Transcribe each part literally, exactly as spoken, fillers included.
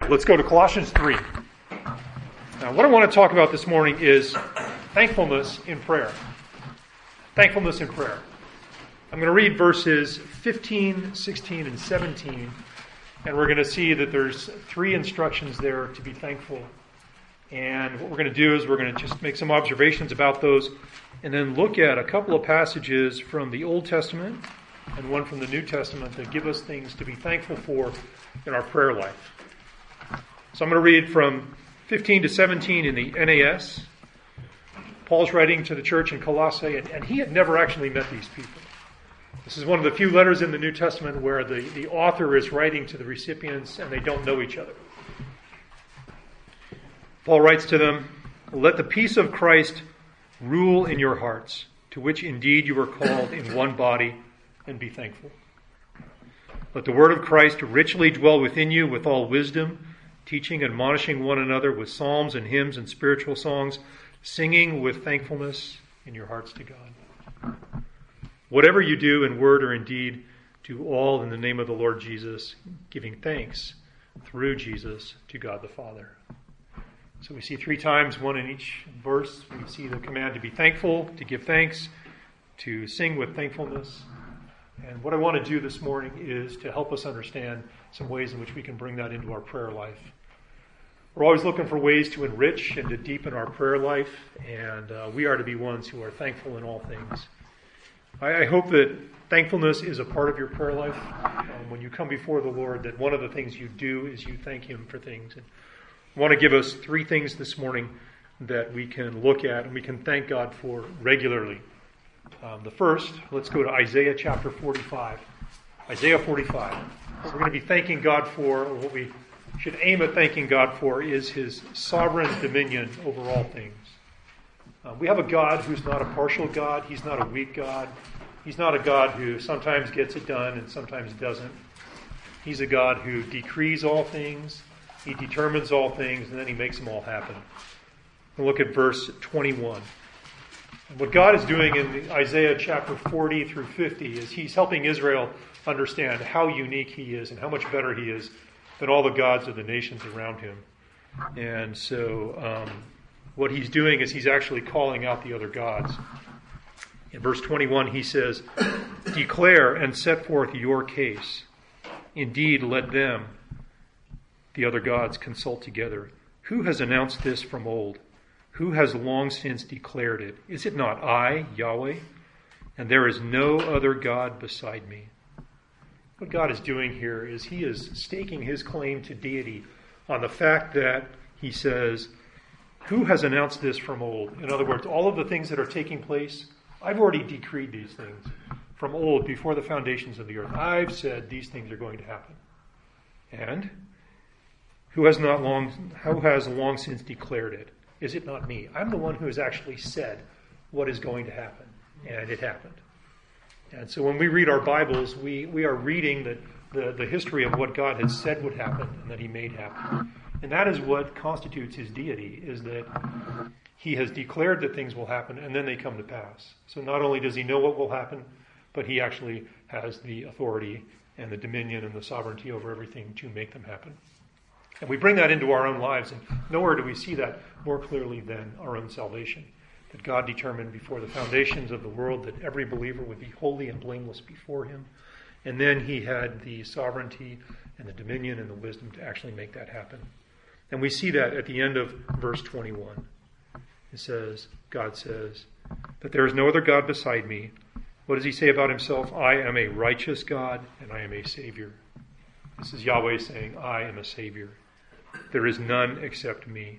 let's go to Colossians three. Now, what I want to talk about this morning is thankfulness in prayer. Thankfulness in prayer. I'm going to read verses fifteen, sixteen, and seventeen, and we're going to see that there's three instructions there to be thankful. And what we're going to do is we're going to just make some observations about those, and then look at a couple of passages from the Old Testament and one from the New Testament that give us things to be thankful for in our prayer life. So I'm going to read from fifteen to seventeen in the N A S. Paul's writing to the church in Colossae, and, and he had never actually met these people. This is one of the few letters in the New Testament where the, the author is writing to the recipients and they don't know each other. Paul writes to them, "Let the peace of Christ rule in your hearts, to which indeed you were called in one body, and be thankful. Let the word of Christ richly dwell within you with all wisdom, teaching and admonishing one another with psalms and hymns and spiritual songs, singing with thankfulness in your hearts to God. Whatever you do in word or in deed, do all in the name of the Lord Jesus, giving thanks through Jesus to God the Father." So we see three times, one in each verse, we see the command to be thankful, to give thanks, to sing with thankfulness. And what I want to do this morning is to help us understand some ways in which we can bring that into our prayer life. We're always looking for ways to enrich and to deepen our prayer life, and uh, we are to be ones who are thankful in all things. I, I hope that thankfulness is a part of your prayer life. Um, when you come before the Lord, that one of the things you do is you thank Him for things. And I want to give us three things this morning that we can look at and we can thank God for regularly. Um, the first, let's go to Isaiah chapter forty-five. Isaiah forty-five. What we're going to be thanking God for, or what we should aim at thanking God for, is His sovereign dominion over all things. Uh, we have a God who's not a partial God. He's not a weak God. He's not a God who sometimes gets it done and sometimes doesn't. He's a God who decrees all things. He determines all things, and then He makes them all happen. We'll look at verse twenty-one. And what God is doing in Isaiah chapter forty through fifty is He's helping Israel understand how unique He is and how much better He is than all the gods of the nations around Him. And so um, what He's doing is He's actually calling out the other gods. In verse twenty-one, He says, "Declare and set forth your case. Indeed, let them, the other gods, consult together. Who has announced this from old? Who has long since declared it? Is it not I, Yahweh? And there is no other God beside me." What God is doing here is He is staking His claim to deity on the fact that He says, who has announced this from old? In other words, all of the things that are taking place, I've already decreed these things from old, before the foundations of the earth. I've said these things are going to happen. And who has not long, who has long since declared it? Is it not me? I'm the one who has actually said what is going to happen, and it happened. And so when we read our Bibles, we, we are reading the, the, the history of what God has said would happen and that He made happen. And that is what constitutes His deity, is that He has declared that things will happen, and then they come to pass. So not only does He know what will happen, but He actually has the authority and the dominion and the sovereignty over everything to make them happen. And we bring that into our own lives, and nowhere do we see that more clearly than our own salvation. That God determined before the foundations of the world that every believer would be holy and blameless before Him. And then He had the sovereignty and the dominion and the wisdom to actually make that happen. And we see that at the end of verse twenty-one. It says, God says, that there is no other God beside me. What does He say about Himself? I am a righteous God and I am a Savior. This is Yahweh saying, I am a Savior. There is none except me.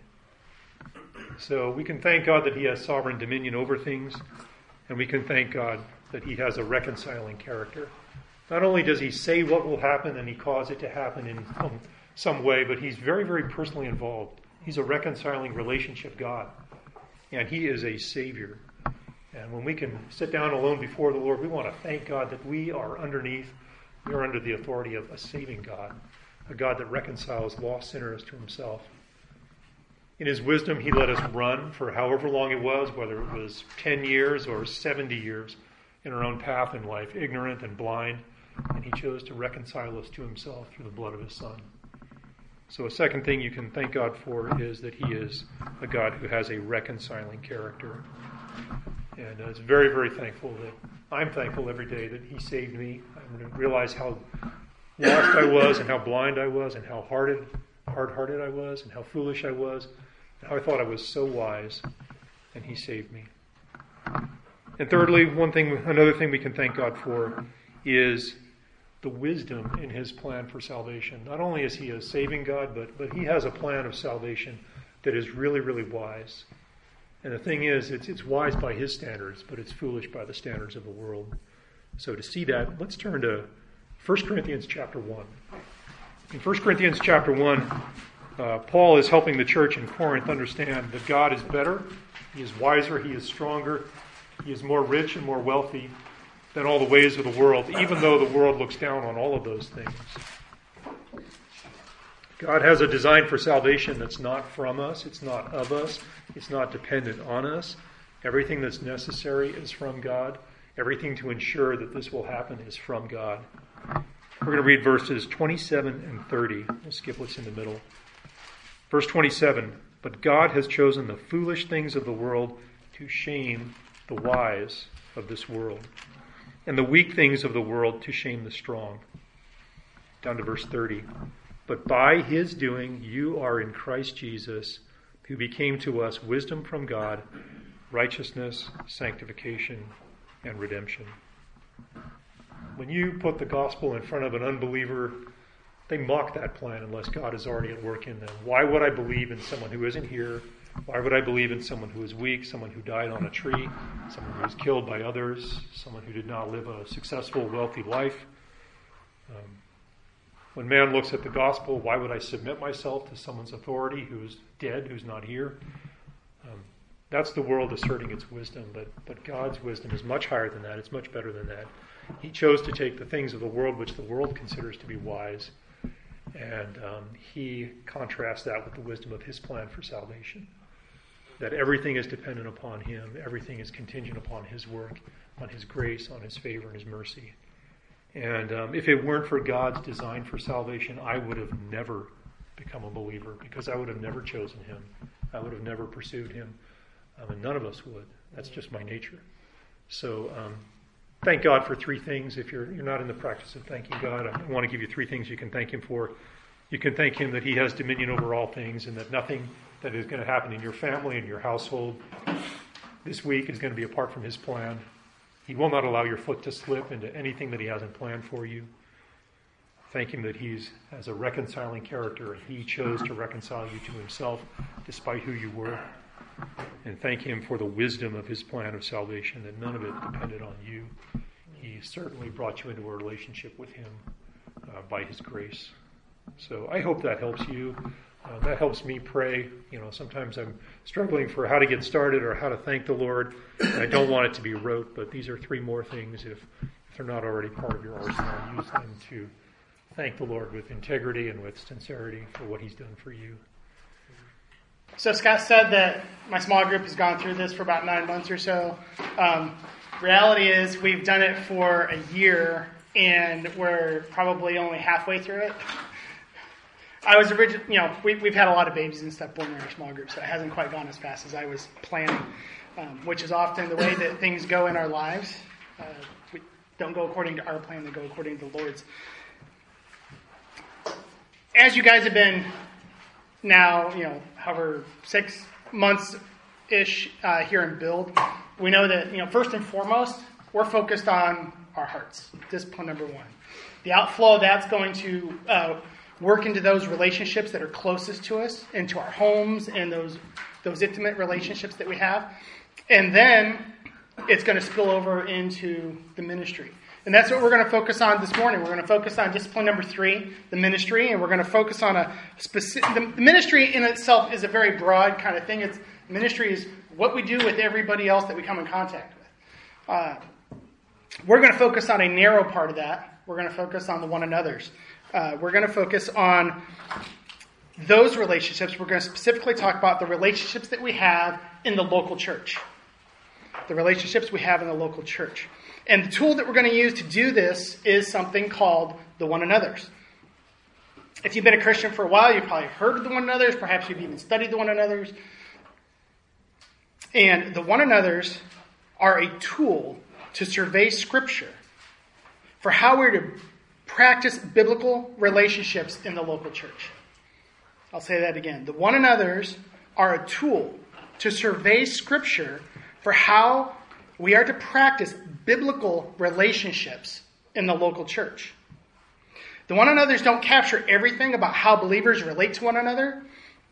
So we can thank God that He has sovereign dominion over things, and we can thank God that He has a reconciling character. Not only does He say what will happen and He cause it to happen in some, some way, but He's very, very personally involved. He's a reconciling relationship God, and He is a Savior. And when we can sit down alone before the Lord, we want to thank God that we are underneath, we are under the authority of a saving God, a God that reconciles lost sinners to Himself. In His wisdom, He let us run for however long it was, whether it was ten years or seventy years, in our own path in life, ignorant and blind, and He chose to reconcile us to Himself through the blood of His Son. So a second thing you can thank God for is that he is a God who has a reconciling character. And uh, it's very, very thankful that I'm thankful every day that he saved me. I realize how lost I was and how blind I was and how hard hard-hearted I was and how foolish I was and how I thought I was so wise, and he saved me. And thirdly, one thing, another thing we can thank God for is the wisdom in his plan for salvation. Not only is he a saving God, but, but he has a plan of salvation that is really, really wise. And the thing is, it's, it's wise by his standards, but it's foolish by the standards of the world. So to see that, let's turn to First Corinthians chapter one. In First Corinthians chapter one, uh, Paul is helping the church in Corinth understand that God is better, he is wiser, he is stronger, he is more rich and more wealthy than all the ways of the world, even though the world looks down on all of those things. God has a design for salvation that's not from us, it's not of us, it's not dependent on us. Everything that's necessary is from God. Everything to ensure that this will happen is from God. We're going to read verses twenty-seven and thirty. We'll skip what's in the middle. Verse twenty-seven, but God has chosen the foolish things of the world to shame the wise of this world, and the weak things of the world to shame the strong. Down to verse thirty. But by his doing you are in Christ Jesus, who became to us wisdom from God, righteousness, sanctification, and redemption. When you put the gospel in front of an unbeliever, they mock that plan unless God is already at work in them. Why would I believe in someone who isn't here? Why would I believe in someone who is weak, someone who died on a tree, someone who was killed by others, someone who did not live a successful, wealthy life? Um, when man looks at the gospel, why would I submit myself to someone's authority who's dead, who's not here? Um, that's the world asserting its wisdom, but, but God's wisdom is much higher than that. It's much better than that. He chose to take the things of the world, which the world considers to be wise, and um, he contrasts that with the wisdom of his plan for salvation. That everything is dependent upon him. Everything is contingent upon his work, on his grace, on his favor, and his mercy. And um, if it weren't for God's design for salvation, I would have never become a believer because I would have never chosen him. I would have never pursued him. Um, and none of us would. That's just my nature. So um, thank God for three things. If you're, you're not in the practice of thanking God, I want to give you three things you can thank him for. You can thank him that he has dominion over all things and that nothing that is going to happen in your family and your household this week is going to be apart from his plan. He will not allow your foot to slip into anything that he hasn't planned for you. Thank him that he has a reconciling character and he chose to reconcile you to himself despite who you were. And thank him for the wisdom of his plan of salvation, that none of it depended on you. He certainly brought you into a relationship with him uh, by his grace. So I hope that helps you. Uh, that helps me pray. You know, sometimes I'm struggling for how to get started or how to thank the Lord. And I don't want it to be rote, but these are three more things. If, if they're not already part of your arsenal, use them to thank the Lord with integrity and with sincerity for what he's done for you. So Scott said that my small group has gone through this for about nine months or so. Um, reality is we've done it for a year, and we're probably only halfway through it. I was originally, you know, we, we've had a lot of babies and stuff born in our small group, so it hasn't quite gone as fast as I was planning, um, which is often the way that things go in our lives. Uh, we don't go according to our plan, they go according to the Lord's. As you guys have been now, you know, however, six months-ish uh, here in Build, we know that, you know, first and foremost, we're focused on our hearts. Discipline number one. The outflow of that's going to uh, work into those relationships that are closest to us, into our homes and those those intimate relationships that we have. And then it's going to spill over into the ministry. And that's what we're going to focus on this morning. We're going to focus on discipline number three, the ministry, and we're going to focus on a specific... The ministry in itself is a very broad kind of thing. It's ministry is what we do with everybody else that we come in contact with. Uh, we're going to focus on a narrow part of that. We're going to focus on the one another's. Uh, we're going to focus on those relationships. We're going to specifically talk about the relationships that we have in the local church. The relationships we have in the local church. And the tool that we're going to use to do this is something called the one another's. If you've been a Christian for a while, you've probably heard of the one another's. Perhaps you've even studied the one another's. And the one another's are a tool to survey Scripture for how we're to practice biblical relationships in the local church. I'll say that again. The one another's are a tool to survey Scripture for how we are to practice biblical relationships in the local church. The one another's don't capture everything about how believers relate to one another,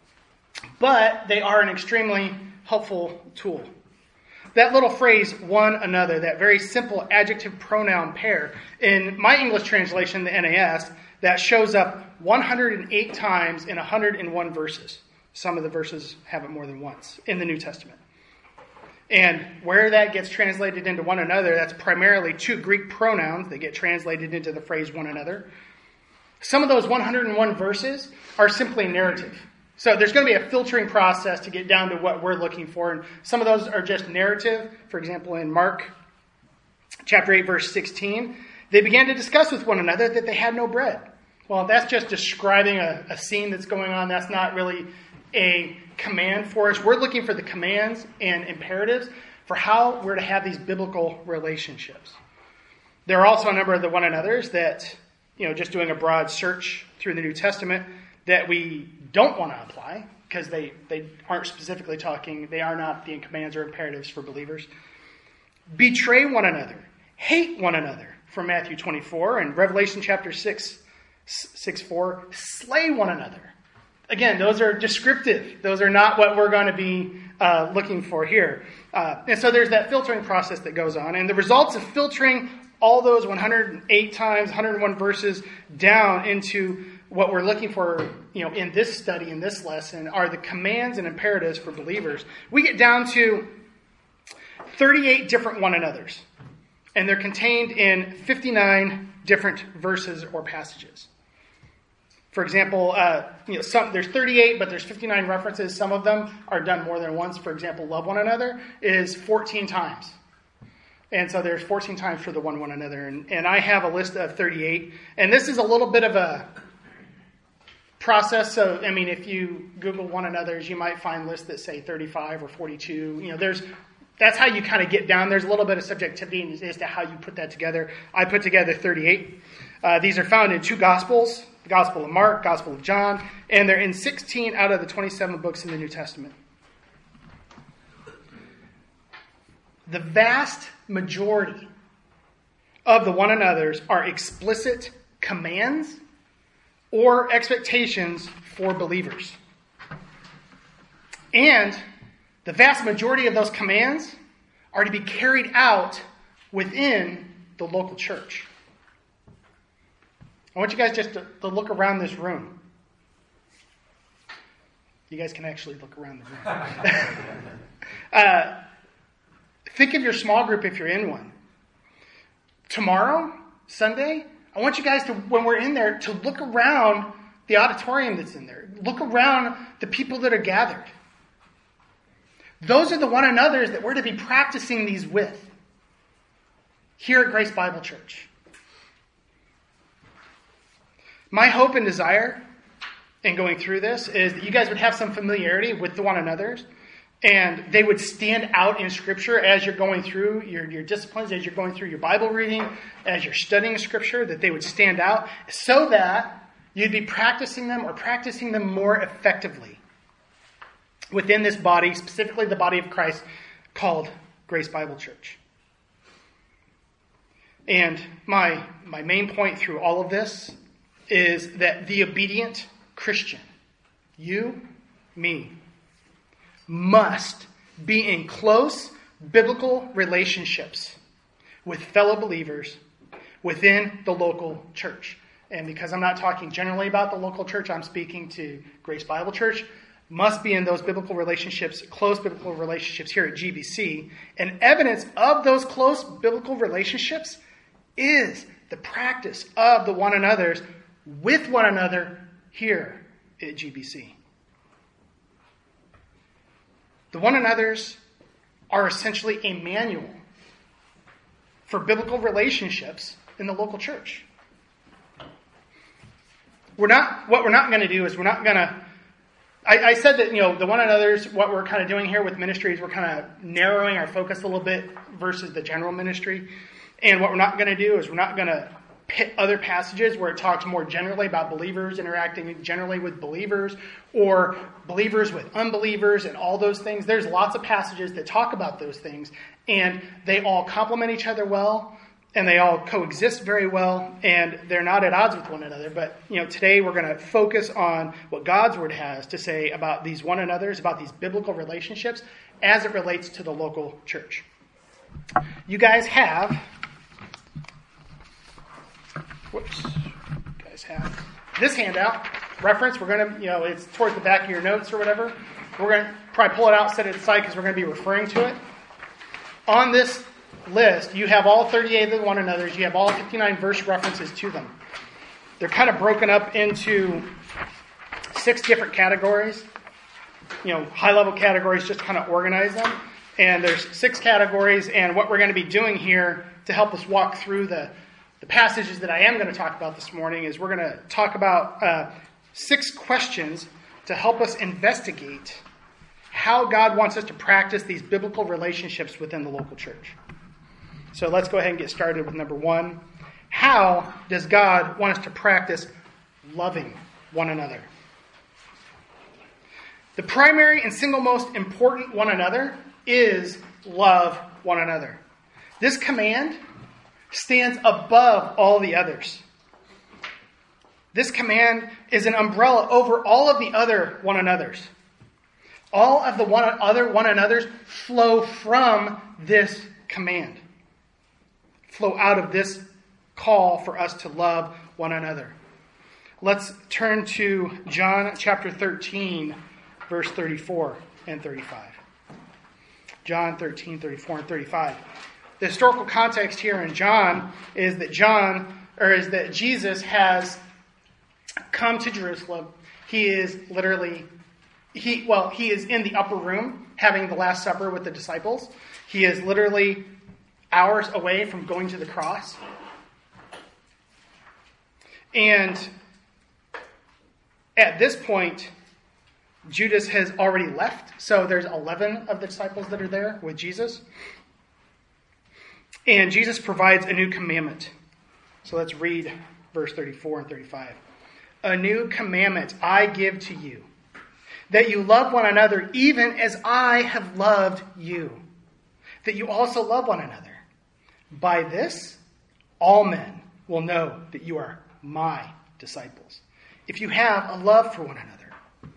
but they are an extremely helpful tool. That little phrase, one another, that very simple adjective pronoun pair, in my English translation, the N A S, that shows up one hundred eight times in one hundred one verses. Some of the verses have it more than once in the New Testament. And where that gets translated into one another, that's primarily two Greek pronouns that get translated into the phrase one another. Some of those one hundred one verses are simply narrative. So there's going to be a filtering process to get down to what we're looking for. And some of those are just narrative. For example, in Mark chapter eight, verse sixteen, they began to discuss with one another that they had no bread. Well, that's just describing a, a scene that's going on. That's not really a command for us. We're looking for the commands and imperatives for how we're to have these biblical relationships. There are also a number of the one another's that, you know, just doing a broad search through the New Testament, that we don't want to apply because they, they aren't specifically talking, they are not the commands or imperatives for believers. Betray one another. Hate one another from Matthew twenty-four, and Revelation chapter six, six four, slay one another. Again, those are descriptive. Those are not what we're going to be uh, looking for here. Uh, and so there's that filtering process that goes on. And the results of filtering all those one hundred eight times, one hundred one verses down into what we're looking for, you know, in this study, in this lesson, are the commands and imperatives for believers. We get down to thirty-eight different one another's. And they're contained in fifty-nine different verses or passages. For example, uh, you know, some, there's thirty-eight, but there's fifty-nine references. Some of them are done more than once. For example, love one another is fourteen times. And so there's fourteen times for the one one another. And, and I have a list of thirty-eight. And this is a little bit of a process. So, I mean, if you Google one another's, you might find lists that say thirty-five or forty-two. You know, there's that's how you kind of get down. There's a little bit of subjectivity as to how you put that together. I put together thirty-eight. Uh, these are found in two Gospels, the Gospel of Mark, Gospel of John, and they're in sixteen out of the twenty-seven books in the New Testament. The vast majority of the one another's are explicit commands or expectations for believers. And the vast majority of those commands are to be carried out within the local church. I want you guys just to, to look around this room. You guys can actually look around the room. uh, think of your small group if you're in one. Tomorrow, Sunday, I want you guys to, when we're in there, to look around the auditorium that's in there. Look around the people that are gathered. Those are the one another's that we're to be practicing these with here at Grace Bible Church. My hope and desire in going through this is that you guys would have some familiarity with the one another's, and they would stand out in Scripture as you're going through your, your disciplines, as you're going through your Bible reading, as you're studying Scripture, that they would stand out so that you'd be practicing them or practicing them more effectively within this body, specifically the body of Christ called Grace Bible Church. And my, my main point through all of this is that the obedient Christian, you, me, must be in close biblical relationships with fellow believers within the local church. And because I'm not talking generally about the local church, I'm speaking to Grace Bible Church, must be in those biblical relationships, close biblical relationships here at G B C. And evidence of those close biblical relationships is the practice of the one another's with one another here at G B C. The one another's are essentially a manual for biblical relationships in the local church. we're not, what we're not going to do is we're not going to, I, I said that, you know, the one another's, what we're kind of doing here with ministries, we're kind of narrowing our focus a little bit versus the general ministry. And what we're not going to do is we're not going to pit other passages where it talks more generally about believers interacting generally with believers or believers with unbelievers and all those things. There's lots of passages that talk about those things, and they all complement each other well, and they all coexist very well, and they're not at odds with one another. But, you know, today we're going to focus on what God's Word has to say about these one another's, about these biblical relationships as it relates to the local church. You guys have... Whoops. You guys have this handout reference. We're going to, you know, it's towards the back of your notes or whatever. We're going to probably pull it out, set it aside because we're going to be referring to it. On this list, you have all thirty-eight of the one another's. You have all fifty-nine verse references to them. They're kind of broken up into six different categories. You know, high-level categories, just to kind of organize them. And there's six categories, and what we're going to be doing here to help us walk through the The passages that I am going to talk about this morning is we're going to talk about uh, six questions to help us investigate how God wants us to practice these biblical relationships within the local church. So let's go ahead and get started with number one. How does God want us to practice loving one another? The primary and single most important one another is love one another. This command stands above all the others. This command is an umbrella over all of the other one another's. All of the one other one another's flow from this command. Flow out of this call for us to love one another. Let's turn to John chapter thirteen, verse thirty-four and thirty-five. John thirteen, thirty-four and thirty-five. The historical context here in John is that John, or is that Jesus has come to Jerusalem. He is literally, he well, he is in the upper room having the Last Supper with the disciples. He is literally hours away from going to the cross. And at this point, Judas has already left. So there's eleven of the disciples that are there with Jesus. And Jesus provides a new commandment. So let's read verse thirty-four and thirty-five. A new commandment I give to you, that you love one another even as I have loved you, that you also love one another. By this, all men will know that you are my disciples, if you have a love for one another.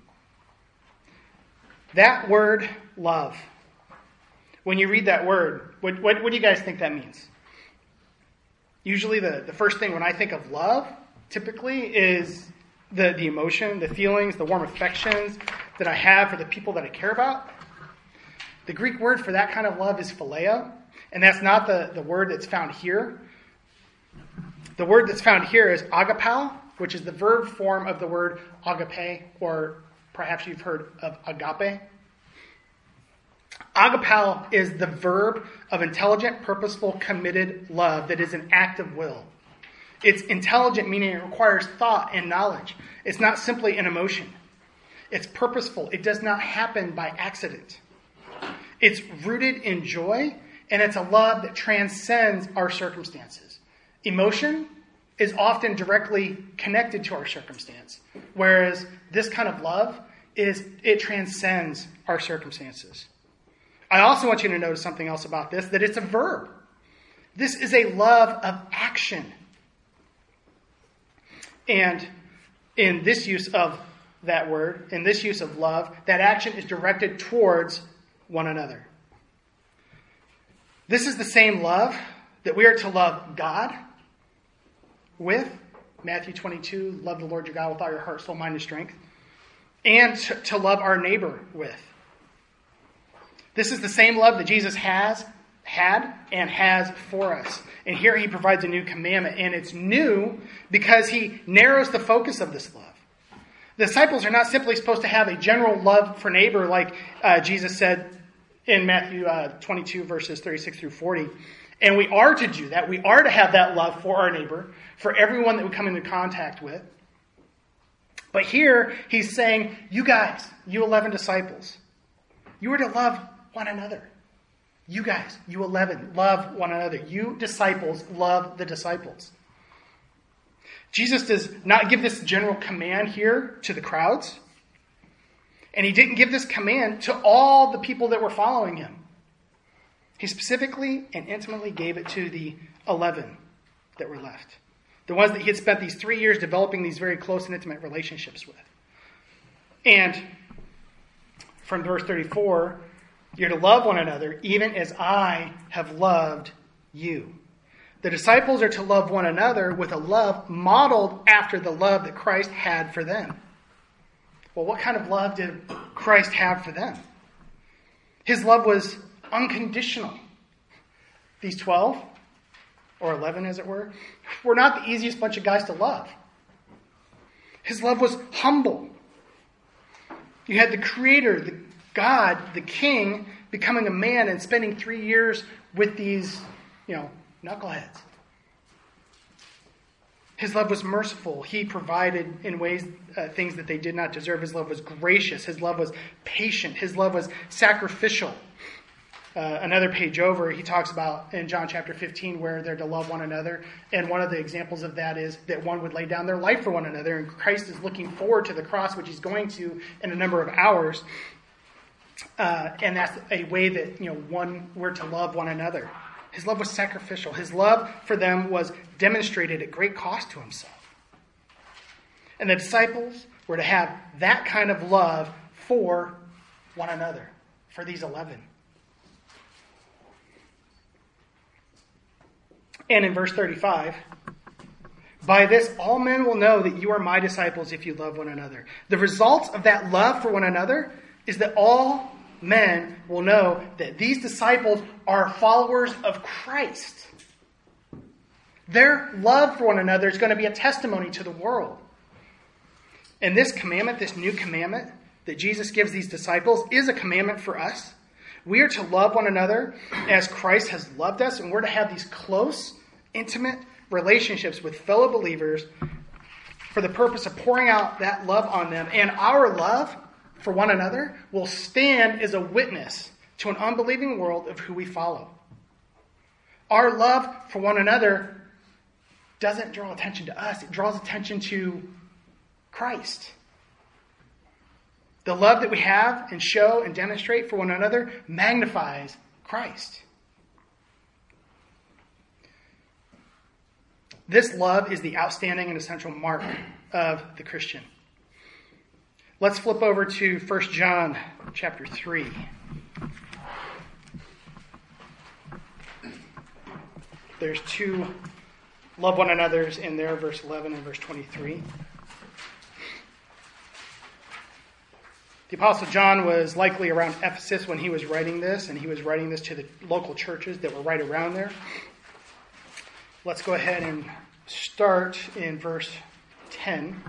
That word, love, when you read that word, what, what, what do you guys think that means? Usually the, the first thing when I think of love, typically, is the, the emotion, the feelings, the warm affections that I have for the people that I care about. The Greek word for that kind of love is phileo, and that's not the, the word that's found here. The word that's found here is agapao, which is the verb form of the word agape, or perhaps you've heard of agape. Agapao is the verb of intelligent, purposeful, committed love that is an act of will. It's intelligent, meaning it requires thought and knowledge. It's not simply an emotion. It's purposeful. It does not happen by accident. It's rooted in joy, and it's a love that transcends our circumstances. Emotion is often directly connected to our circumstance, whereas this kind of love is, it transcends our circumstances. I also want you to notice something else about this, that it's a verb. This is a love of action. And in this use of that word, in this use of love, that action is directed towards one another. This is the same love that we are to love God with. Matthew twenty-two, love the Lord your God with all your heart, soul, mind, and strength. And to, to love our neighbor with. This is the same love that Jesus has, had, and has for us. And here he provides a new commandment. And it's new because he narrows the focus of this love. The disciples are not simply supposed to have a general love for neighbor like uh, Jesus said in Matthew uh, twenty-two, verses thirty-six through forty. And we are to do that. We are to have that love for our neighbor, for everyone that we come into contact with. But here he's saying, you guys, you eleven disciples, you are to love one another. You guys, you eleven, love one another. You disciples, love the disciples. Jesus does not give this general command here to the crowds. And he didn't give this command to all the people that were following him. He specifically and intimately gave it to the eleven that were left. The ones that he had spent these three years developing these very close and intimate relationships with. And from verse thirty-four, you're to love one another even as I have loved you. The disciples are to love one another with a love modeled after the love that Christ had for them. Well, what kind of love did Christ have for them? His love was unconditional. These twelve, or eleven as it were, were not the easiest bunch of guys to love. His love was humble. You had the Creator, the God, the King, becoming a man and spending three years with these, you know, knuckleheads. His love was merciful. He provided in ways, uh, things that they did not deserve. His love was gracious. His love was patient. His love was sacrificial. Uh, another page over, he talks about in John chapter fifteen where they're to love one another. And one of the examples of that is that one would lay down their life for one another. And Christ is looking forward to the cross, which he's going to in a number of hours. Uh, and that's a way that, you know, one we're to love one another. His love was sacrificial. His love for them was demonstrated at great cost to himself. And the disciples were to have that kind of love for one another, for these eleven. And in verse thirty-five, by this all men will know that you are my disciples if you love one another. The result of that love for one another is that all men will know that these disciples are followers of Christ. Their love for one another is going to be a testimony to the world. And this commandment, this new commandment that Jesus gives these disciples, is a commandment for us. We are to love one another as Christ has loved us, and we're to have these close, intimate relationships with fellow believers for the purpose of pouring out that love on them. And our love for one another will stand as a witness to an unbelieving world of who we follow. Our love for one another doesn't draw attention to us. It draws attention to Christ. The love that we have and show and demonstrate for one another magnifies Christ. This love is the outstanding and essential mark of the Christian. Let's flip over to First John chapter three. There's two love one another's in there, verse eleven and verse twenty-three. The Apostle John was likely around Ephesus when he was writing this, and he was writing this to the local churches that were right around there. Let's go ahead and start in verse ten.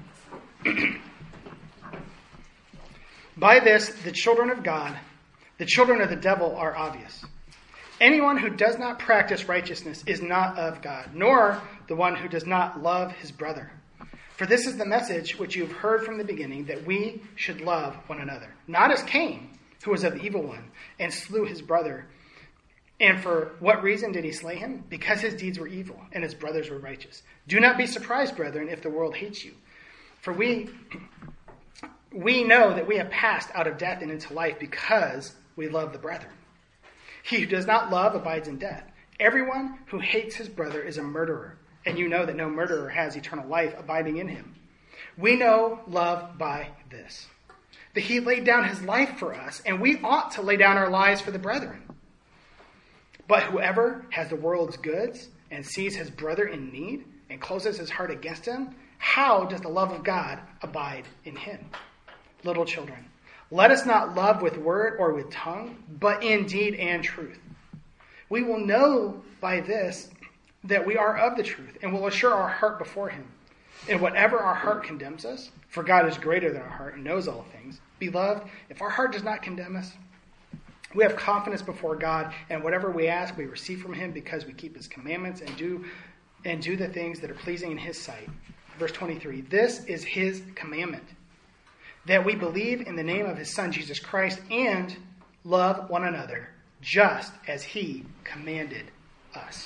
By this, the children of God, the children of the devil are obvious. Anyone who does not practice righteousness is not of God, nor the one who does not love his brother. For this is the message which you have heard from the beginning, that we should love one another. Not as Cain, who was of the evil one, and slew his brother. And for what reason did he slay him? Because his deeds were evil, and his brothers were righteous. Do not be surprised, brethren, if the world hates you. For we... We know that we have passed out of death and into life because we love the brethren. He who does not love abides in death. Everyone who hates his brother is a murderer, and you know that no murderer has eternal life abiding in him. We know love by this, that he laid down his life for us, and we ought to lay down our lives for the brethren. But whoever has the world's goods and sees his brother in need and closes his heart against him, how does the love of God abide in him? Little children, let us not love with word or with tongue, but in deed and truth. We will know by this that we are of the truth, and will assure our heart before him. And whatever our heart condemns us, for God is greater than our heart and knows all things. Beloved, if our heart does not condemn us, we have confidence before God, and whatever we ask, we receive from him because we keep his commandments and do and do the things that are pleasing in his sight. Verse twenty-three, this is his commandment, that we believe in the name of his Son, Jesus Christ, and love one another, just as he commanded us.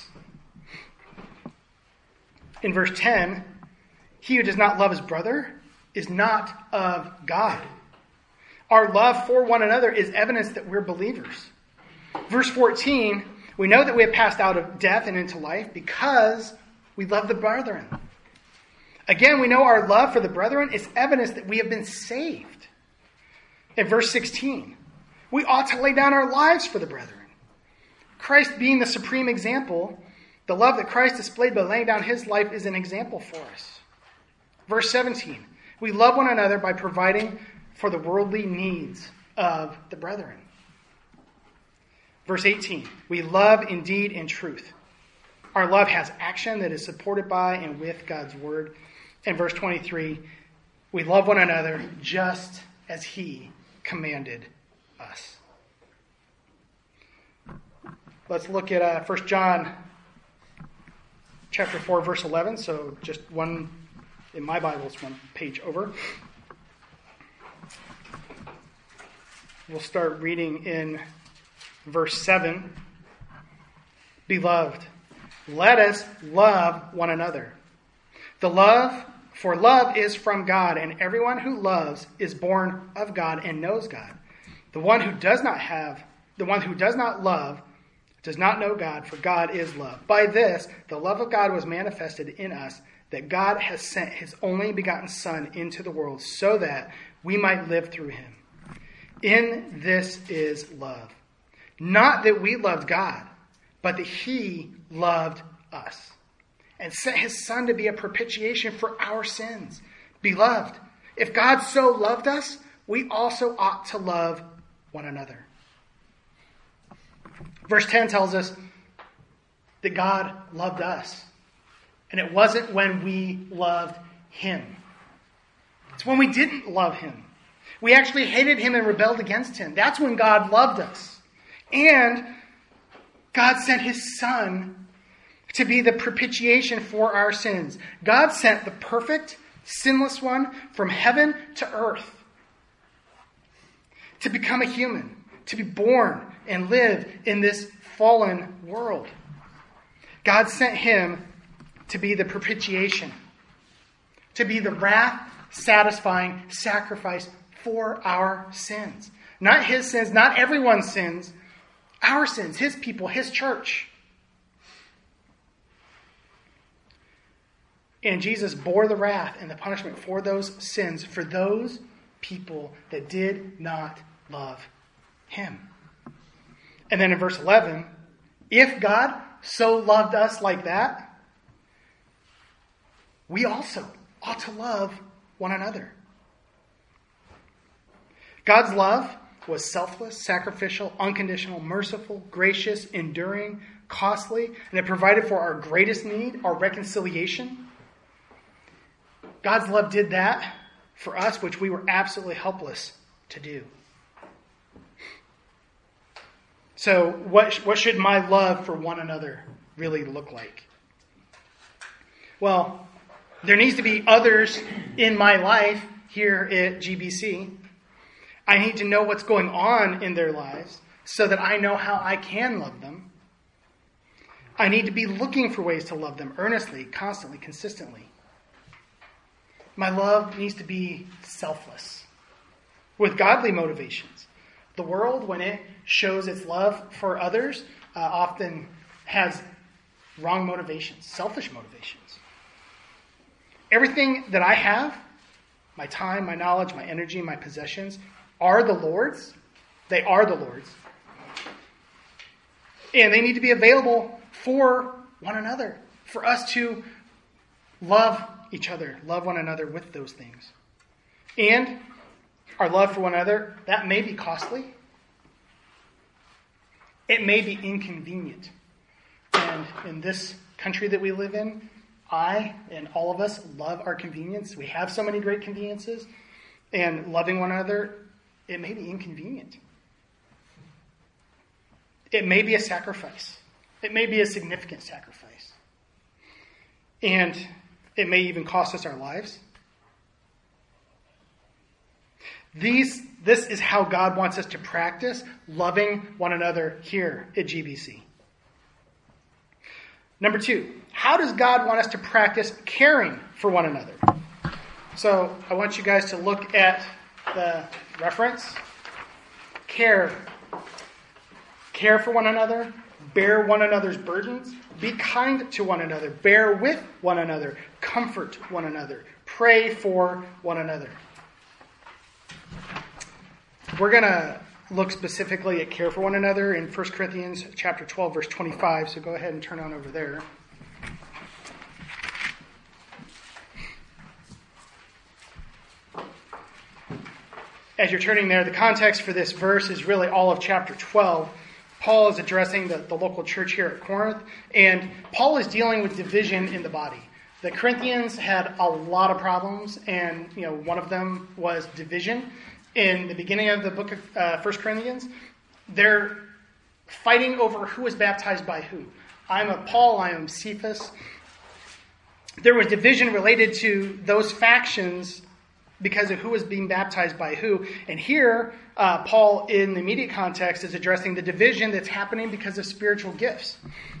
In verse ten, he who does not love his brother is not of God. Our love for one another is evidence that we're believers. Verse fourteen, we know that we have passed out of death and into life because we love the brethren. Again, we know our love for the brethren is evidence that we have been saved. In verse sixteen, we ought to lay down our lives for the brethren. Christ being the supreme example, the love that Christ displayed by laying down his life is an example for us. Verse seventeen, we love one another by providing for the worldly needs of the brethren. Verse eighteen, we love indeed in truth. Our love has action that is supported by and with God's word. And verse twenty-three, we love one another just as he commanded us. Let's look at uh, First John chapter four, verse eleven. So just one, in my Bible, it's one page over. We'll start reading in verse seven. Beloved, let us love one another. The love, for love is from God, and everyone who loves is born of God and knows God. The one who does not have, the one who does not love does not know God, for God is love. By this, the love of God was manifested in us, that God has sent his only begotten Son into the world so that we might live through him. In this is love. Not that we loved God, but that he loved us and sent his Son to be a propitiation for our sins. Beloved, if God so loved us, we also ought to love one another. Verse ten tells us that God loved us. And it wasn't when we loved him. It's when we didn't love him. We actually hated him and rebelled against him. That's when God loved us. And God sent his Son to be the propitiation for our sins. God sent the perfect, sinless one from heaven to earth to become a human, to be born and live in this fallen world. God sent him to be the propitiation, to be the wrath-satisfying sacrifice for our sins. Not his sins, not everyone's sins, our sins, his people, his church. And Jesus bore the wrath and the punishment for those sins, for those people that did not love him. And then in verse eleven, if God so loved us like that, we also ought to love one another. God's love was selfless, sacrificial, unconditional, merciful, gracious, enduring, costly, and it provided for our greatest need, our reconciliation. God's love did that for us, which we were absolutely helpless to do. So what, what should my love for one another really look like? Well, there needs to be others in my life here at G B C. I need to know what's going on in their lives so that I know how I can love them. I need to be looking for ways to love them earnestly, constantly, consistently. My love needs to be selfless, with godly motivations. The world, when it shows its love for others, uh, often has wrong motivations, selfish motivations. Everything that I have, my time, my knowledge, my energy, my possessions, are the Lord's. They are the Lord's. And they need to be available for one another, for us to love each other, love one another with those things. And our love for one another, that may be costly. It may be inconvenient. And in this country that we live in, I and all of us love our convenience. We have so many great conveniences. And loving one another, it may be inconvenient. It may be a sacrifice. It may be a significant sacrifice. And It may even cost us our lives. These, this is how God wants us to practice loving one another here at G B C. Number two, how does God want us to practice caring for one another? So I want you guys to look at the reference. Care. Care for one another. Bear one another's burdens. Be kind to one another. Bear with one another. Comfort one another. Pray for one another. We're going to look specifically at care for one another in First Corinthians chapter twelve, verse twenty-five. So go ahead and turn on over there. As you're turning there, the context for this verse is really all of chapter twelve. Paul is addressing the, the local church here at Corinth, and Paul is dealing with division in the body. The Corinthians had a lot of problems, and you know one of them was division. In the beginning of the book of uh, First Corinthians, they're fighting over who was baptized by who. I'm a Paul, I am Cephas. There was division related to those factions because of who was being baptized by who. And here, uh, Paul, in the immediate context, is addressing the division that's happening because of spiritual gifts.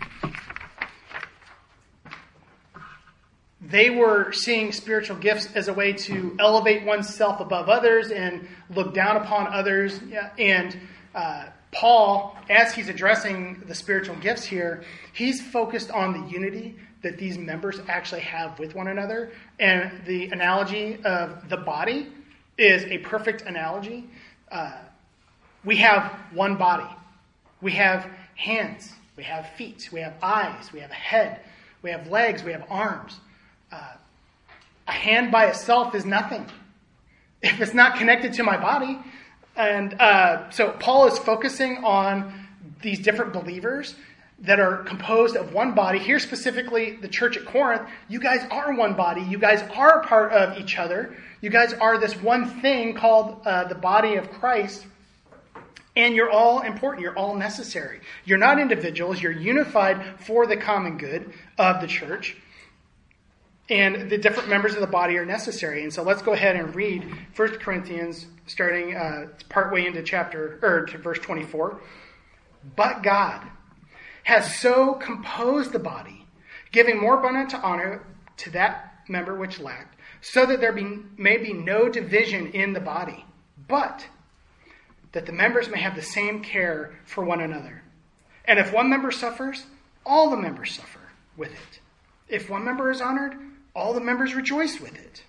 They were seeing spiritual gifts as a way to elevate oneself above others and look down upon others. And uh, Paul, as he's addressing the spiritual gifts here, he's focused on the unity that these members actually have with one another. And the analogy of the body is a perfect analogy. Uh, we have one body. We have hands. We have feet. We have eyes. We have a head. We have legs. We have arms. Uh, a hand by itself is nothing if it's not connected to my body. And uh, so Paul is focusing on these different believers that are composed of one body. Here specifically, the church at Corinth, you guys are one body. You guys are a part of each other. You guys are this one thing called uh, the body of Christ. And you're all important. You're all necessary. You're not individuals. You're unified for the common good of the church. And the different members of the body are necessary. And so let's go ahead and read First Corinthians, starting uh, partway into chapter, or to verse twenty-four. But God has so composed the body, giving more abundant honor to that member which lacked, so that there be, may be no division in the body, but that the members may have the same care for one another. And if one member suffers, all the members suffer with it. If one member is honored, all the members rejoice with it.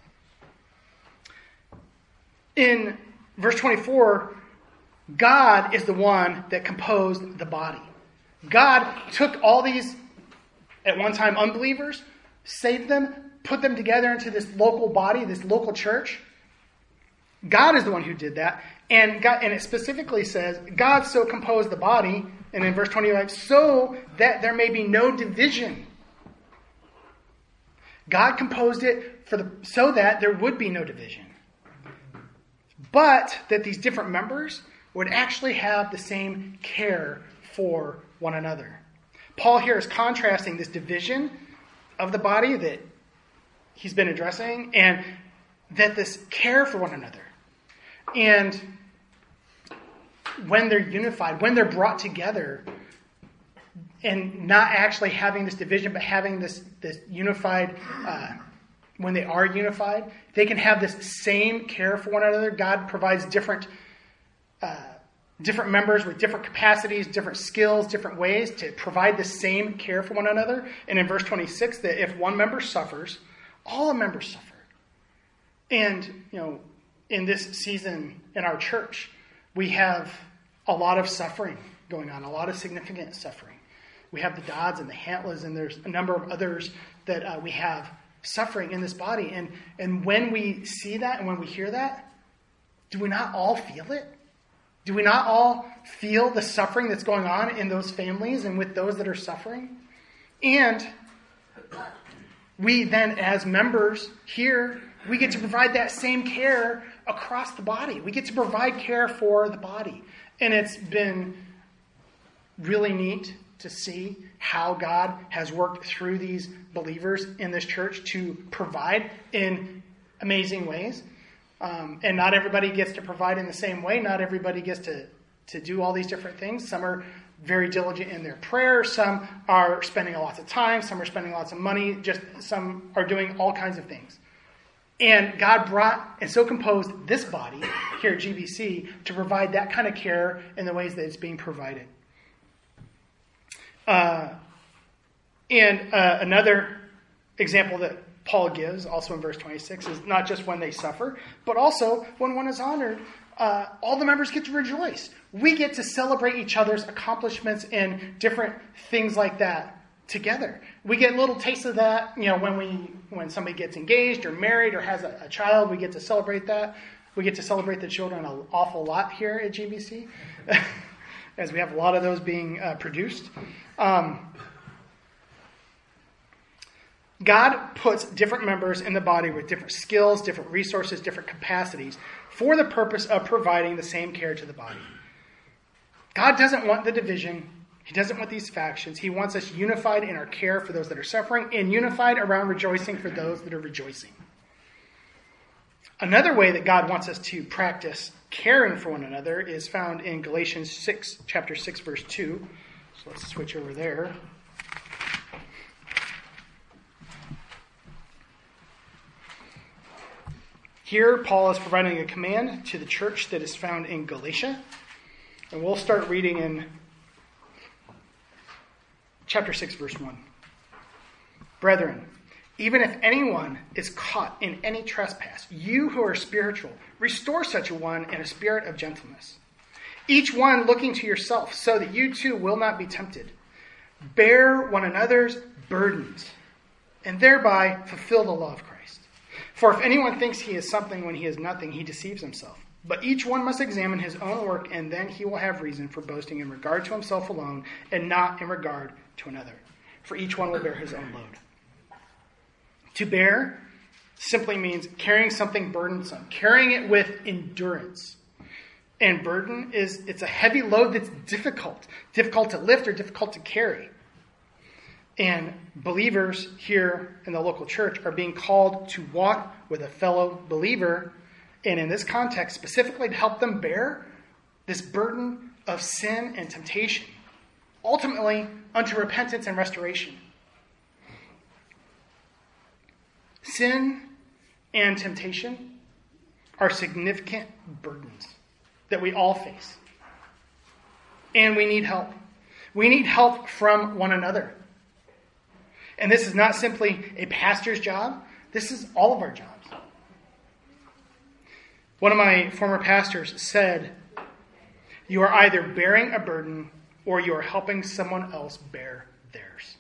In verse twenty-four, God is the one that composed the body. God took all these, at one time, unbelievers, saved them, put them together into this local body, this local church. God is the one who did that. And God, and it specifically says, God so composed the body, and in verse twenty-five, so that there may be no division. God composed it for the so that there would be no division. But that these different members would actually have the same care for one another. Paul here is contrasting this division of the body that he's been addressing, and that this care for one another. And when they're unified, when they're brought together, and not actually having this division, but having this, this unified, uh, when they are unified, they can have this same care for one another. God provides different uh, different members with different capacities, different skills, different ways to provide the same care for one another. And in verse twenty-six, that if one member suffers, all the members suffer. And, you know, in this season in our church, we have a lot of suffering going on, a lot of significant suffering. We have the Dodds and the Hantlas, and there's a number of others that uh, we have suffering in this body. And, and when we see that and when we hear that, do we not all feel it? Do we not all feel the suffering that's going on in those families and with those that are suffering? And we then, as members here, we get to provide that same care across the body. We get to provide care for the body. And it's been really neat to see how God has worked through these believers in this church to provide in amazing ways. Um, and not everybody gets to provide in the same way. Not everybody gets to, to do all these different things. Some are very diligent in their prayer. Some are spending lots of time. Some are spending lots of money. Just some are doing all kinds of things. And God brought and so composed this body here at G B C to provide that kind of care in the ways that it's being provided. Uh, and uh, another example that Paul gives, also in verse twenty-six, is not just when they suffer, but also when one is honored, uh, all the members get to rejoice. We get to celebrate each other's accomplishments and different things like that together. We get a little taste of that, you know, when we when somebody gets engaged or married or has a, a child, we get to celebrate that. We get to celebrate the children an awful lot here at G B C, as we have a lot of those being uh, produced. Um, God puts different members in the body with different skills, different resources, different capacities for the purpose of providing the same care to the body. God doesn't want the division. He doesn't want these factions. He wants us unified in our care for those that are suffering and unified around rejoicing for those that are rejoicing. Another way that God wants us to practice caring for one another is found in Galatians six, chapter six, verse two. So let's switch over there. Here, Paul is providing a command to the church that is found in Galatia. And we'll start reading in chapter six, verse one. Brethren, even if anyone is caught in any trespass, you who are spiritual, restore such a one in a spirit of gentleness. Each one looking to yourself, so that you too will not be tempted. Bear one another's burdens, and thereby fulfill the law of Christ. For if anyone thinks he is something when he is nothing, he deceives himself. But each one must examine his own work, and then he will have reason for boasting in regard to himself alone, and not in regard to another. For each one will bear his own load. To bear simply means carrying something burdensome, carrying it with endurance. And burden is, it's a heavy load that's difficult, difficult to lift or difficult to carry. And believers here in the local church are being called to walk with a fellow believer, and in this context, specifically to help them bear this burden of sin and temptation, ultimately unto repentance and restoration. Sin and temptation are significant burdens that we all face. And we need help. We need help from one another. And this is not simply a pastor's job. This is all of our jobs. One of my former pastors said, you are either bearing a burden or you are helping someone else bear theirs.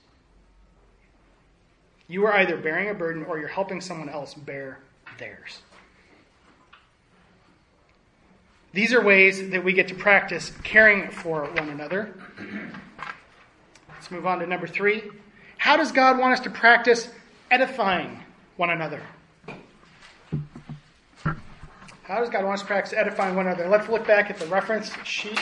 You are either bearing a burden or you're helping someone else bear theirs. These are ways that we get to practice caring for one another. Let's move on to number three. How does God want us to practice edifying one another? How does God want us to practice edifying one another? Let's look back at the reference sheet.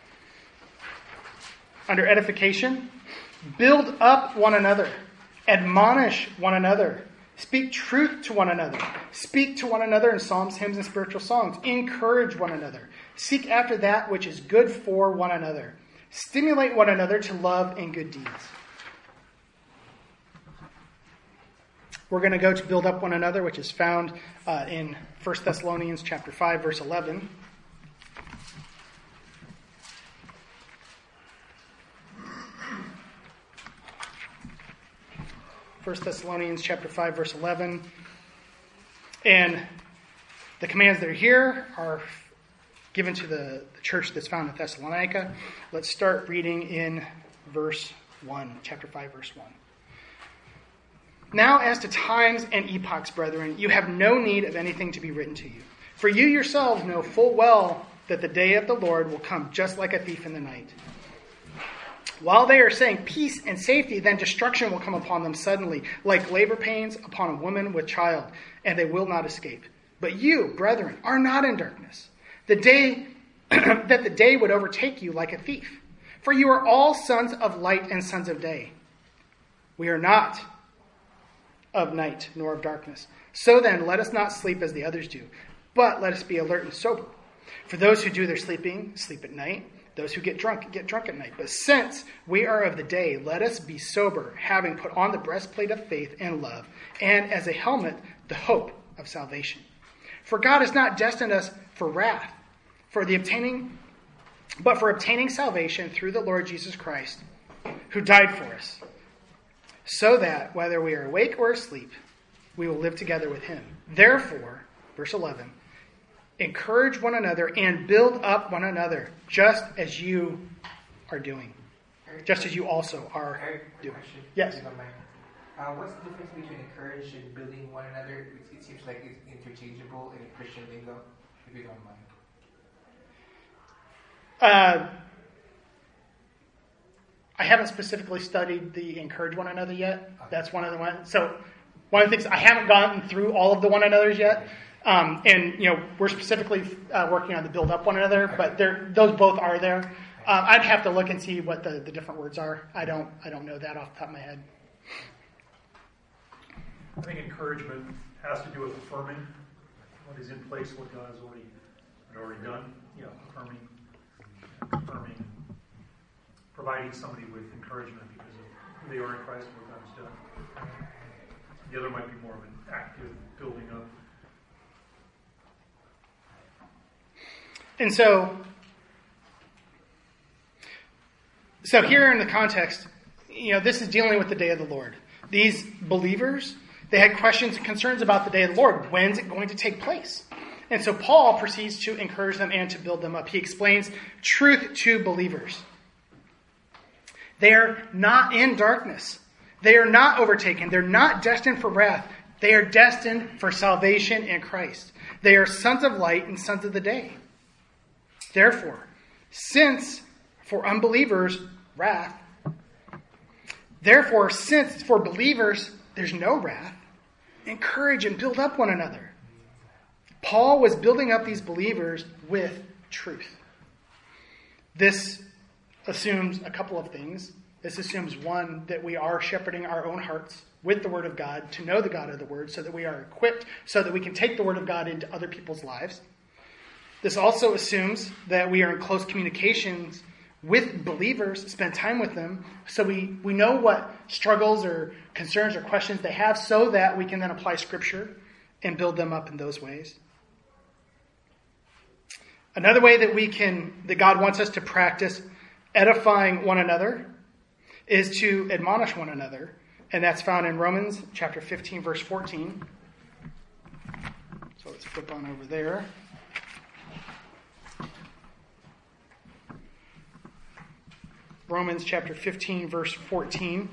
Under edification, build up one another, admonish one another, speak truth to one another, speak to one another in psalms, hymns, and spiritual songs, encourage one another, seek after that which is good for one another, stimulate one another to love and good deeds. We're going to go to build up one another, which is found uh, in First Thessalonians chapter five, verse eleven. First Thessalonians chapter five, verse eleven. And the commands that are here are given to the, the church that's found in Thessalonica. Let's start reading in verse one, chapter five, verse one. Now as to times and epochs, brethren, you have no need of anything to be written to you. For you yourselves know full well that the day of the Lord will come just like a thief in the night. While they are saying peace and safety, then destruction will come upon them suddenly, like labor pains upon a woman with child, and they will not escape. But you, brethren, are not in darkness, the day that the day would overtake you like a thief. For you are all sons of light and sons of day. We are not of night nor of darkness. So then, let us not sleep as the others do, but let us be alert and sober. For those who do their sleeping, sleep at night. Those who get drunk, get drunk at night. But since we are of the day, let us be sober, having put on the breastplate of faith and love, and as a helmet, the hope of salvation. For God has not destined us for wrath, for the obtaining, but for obtaining salvation through the Lord Jesus Christ, who died for us, so that whether we are awake or asleep, we will live together with him. Therefore, verse eleven, encourage one another and build up one another, just as you are doing. Just as you also are doing. Yes? Uh, what's the difference between encourage and building one another? It, it seems like it's interchangeable in Christian lingo, if you don't mind. Uh, I haven't specifically studied the encourage one another yet. That's one of the ones. So one of the things, I haven't gotten through all of the one another's yet. Um, and, you know, we're specifically uh, working on the build up one another, but those both are there. Um, I'd have to look and see what the, the different words are. I don't I don't know that off the top of my head. I think encouragement has to do with affirming what is in place, what God has already had already done. You know, affirming, affirming, providing somebody with encouragement because of who they are in Christ and what God's done. The other might be more of an active building up. And so, so here in the context, you know, this is dealing with the day of the Lord. These believers, they had questions and concerns about the day of the Lord. When's it going to take place? And so Paul proceeds to encourage them and to build them up. He explains truth to believers. They are not in darkness. They are not overtaken. They're not destined for wrath. They are destined for salvation in Christ. They are sons of light and sons of the day. Therefore, since for unbelievers, wrath, therefore, since for believers, there's no wrath, encourage and build up one another. Paul was building up these believers with truth. This assumes a couple of things. This assumes, one, that we are shepherding our own hearts with the Word of God to know the God of the Word so that we are equipped so that we can take the Word of God into other people's lives. This also assumes that we are in close communications with believers, spend time with them, so we, we know what struggles or concerns or questions they have so that we can then apply Scripture and build them up in those ways. Another way that we can, that God wants us to practice edifying one another is to admonish one another. And that's found in Romans chapter fifteen, verse fourteen. So let's flip on over there. Romans chapter fifteen, verse fourteen.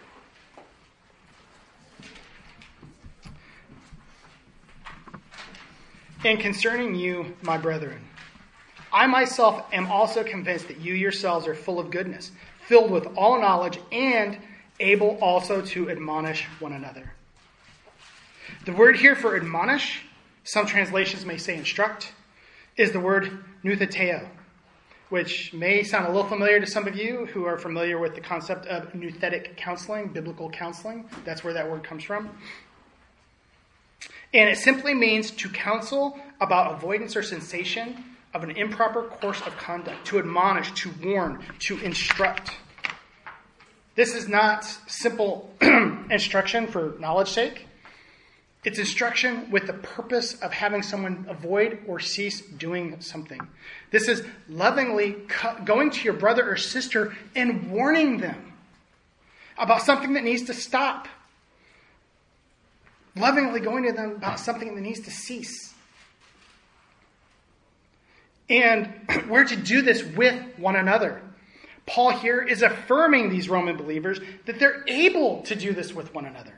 And concerning you, my brethren, I myself am also convinced that you yourselves are full of goodness, filled with all knowledge, and able also to admonish one another. The word here for admonish, some translations may say instruct, is the word noutheteo, which may sound a little familiar to some of you who are familiar with the concept of nouthetic counseling, biblical counseling. That's where that word comes from. And it simply means to counsel about avoidance or cessation of an improper course of conduct, to admonish, to warn, to instruct. This is not simple instruction for knowledge's sake. It's instruction with the purpose of having someone avoid or cease doing something. This is lovingly going to your brother or sister and warning them about something that needs to stop. Lovingly going to them about something that needs to cease. And we're to do this with one another. Paul here is affirming these Roman believers that they're able to do this with one another.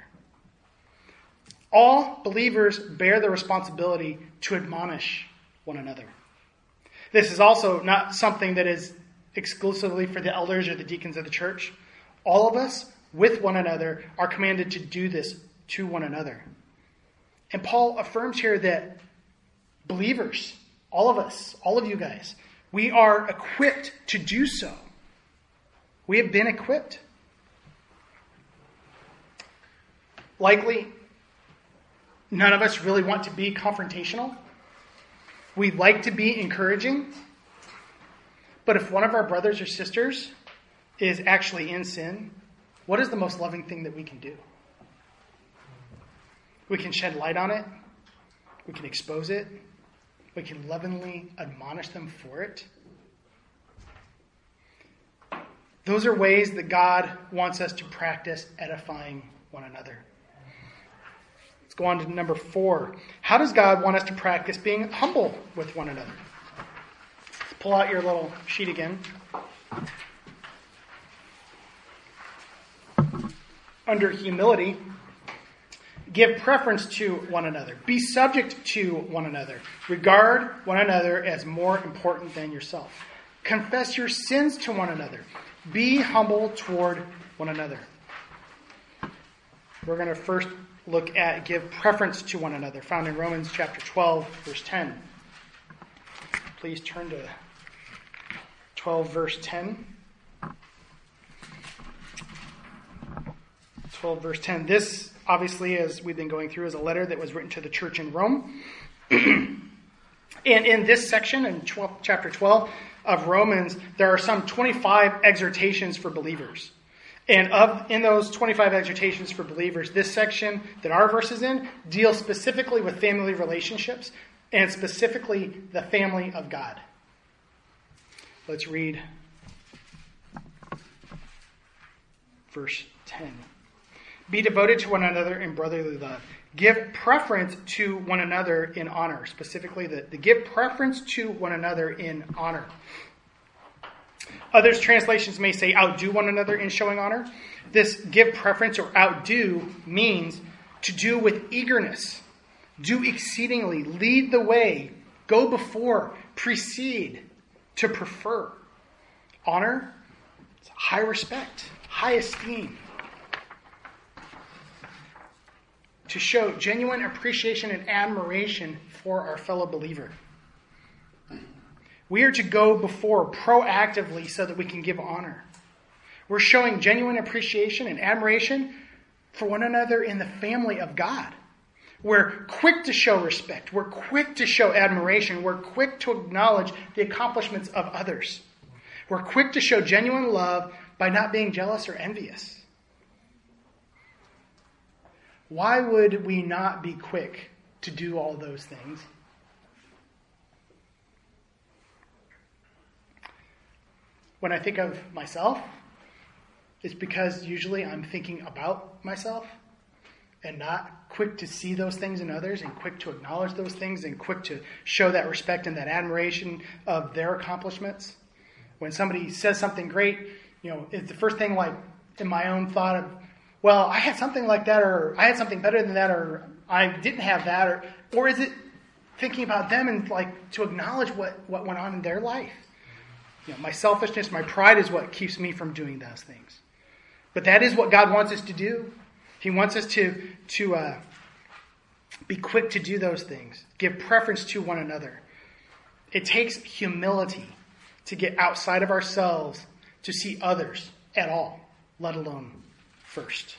All believers bear the responsibility to admonish one another. This is also not something that is exclusively for the elders or the deacons of the church. All of us, with one another, are commanded to do this to one another. And Paul affirms here that believers, all of us, all of you guys, we are equipped to do so. We have been equipped. Likely, none of us really want to be confrontational. We like to be encouraging. But if one of our brothers or sisters is actually in sin, what is the most loving thing that we can do? We can shed light on it. We can expose it. We can lovingly admonish them for it. Those are ways that God wants us to practice edifying one another. Let's go on to number four. How does God want us to practice being humble with one another? Pull out your little sheet again. Under humility, give preference to one another. Be subject to one another. Regard one another as more important than yourself. Confess your sins to one another. Be humble toward one another. We're going to first look at give preference to one another, found in Romans chapter twelve, verse ten. Please turn to twelve, verse ten. twelve, verse ten. This, obviously, as we've been going through, is a letter that was written to the church in Rome. And in this section, in twelve, chapter twelve of Romans, there are some twenty-five exhortations for believers. And of in those twenty-five exhortations for believers, this section that our verse is in deals specifically with family relationships and specifically the family of God. Let's read verse ten. Be devoted to one another in brotherly love. Give preference to one another in honor. Specifically, the, the give preference to one another in honor. Others translations may say outdo one another in showing honor. This give preference or outdo means to do with eagerness, do exceedingly, lead the way, go before, precede, to prefer. Honor, high respect, high esteem. To show genuine appreciation and admiration for our fellow believer. We are to go before proactively so that we can give honor. We're showing genuine appreciation and admiration for one another in the family of God. We're quick to show respect. We're quick to show admiration. We're quick to acknowledge the accomplishments of others. We're quick to show genuine love by not being jealous or envious. Why would we not be quick to do all those things? When I think of myself, it's because usually I'm thinking about myself and not quick to see those things in others and quick to acknowledge those things and quick to show that respect and that admiration of their accomplishments. When somebody says something great, you know, it's the first thing like in my own thought of, well, I had something like that, or I had something better than that, or I didn't have that, or or is it thinking about them and like to acknowledge what, what went on in their life? You know, my selfishness, my pride is what keeps me from doing those things. But that is what God wants us to do. He wants us to, to uh, be quick to do those things. Give preference to one another. It takes humility to get outside of ourselves to see others at all, let alone first.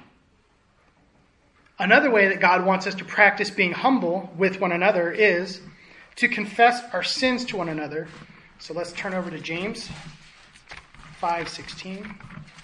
Another way that God wants us to practice being humble with one another is to confess our sins to one another. So let's turn over to James five sixteen.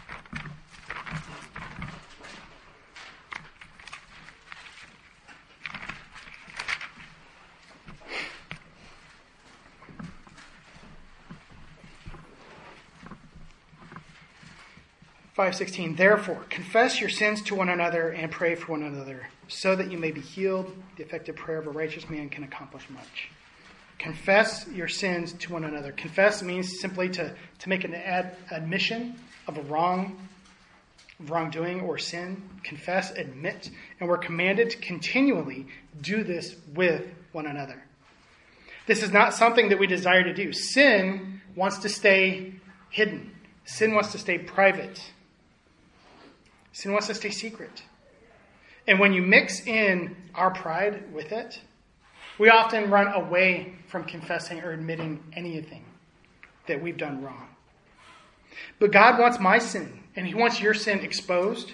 five sixteen. Therefore, confess your sins to one another and pray for one another, so that you may be healed. The effective prayer of a righteous man can accomplish much. Confess your sins to one another. Confess means simply to, to make an ad, admission of a wrong, wrongdoing or sin. Confess, admit, and we're commanded to continually do this with one another. This is not something that we desire to do. Sin wants to stay hidden. Sin wants to stay private. Sin wants to stay secret. And when you mix in our pride with it, we often run away from confessing or admitting anything that we've done wrong. But God wants my sin, and he wants your sin exposed.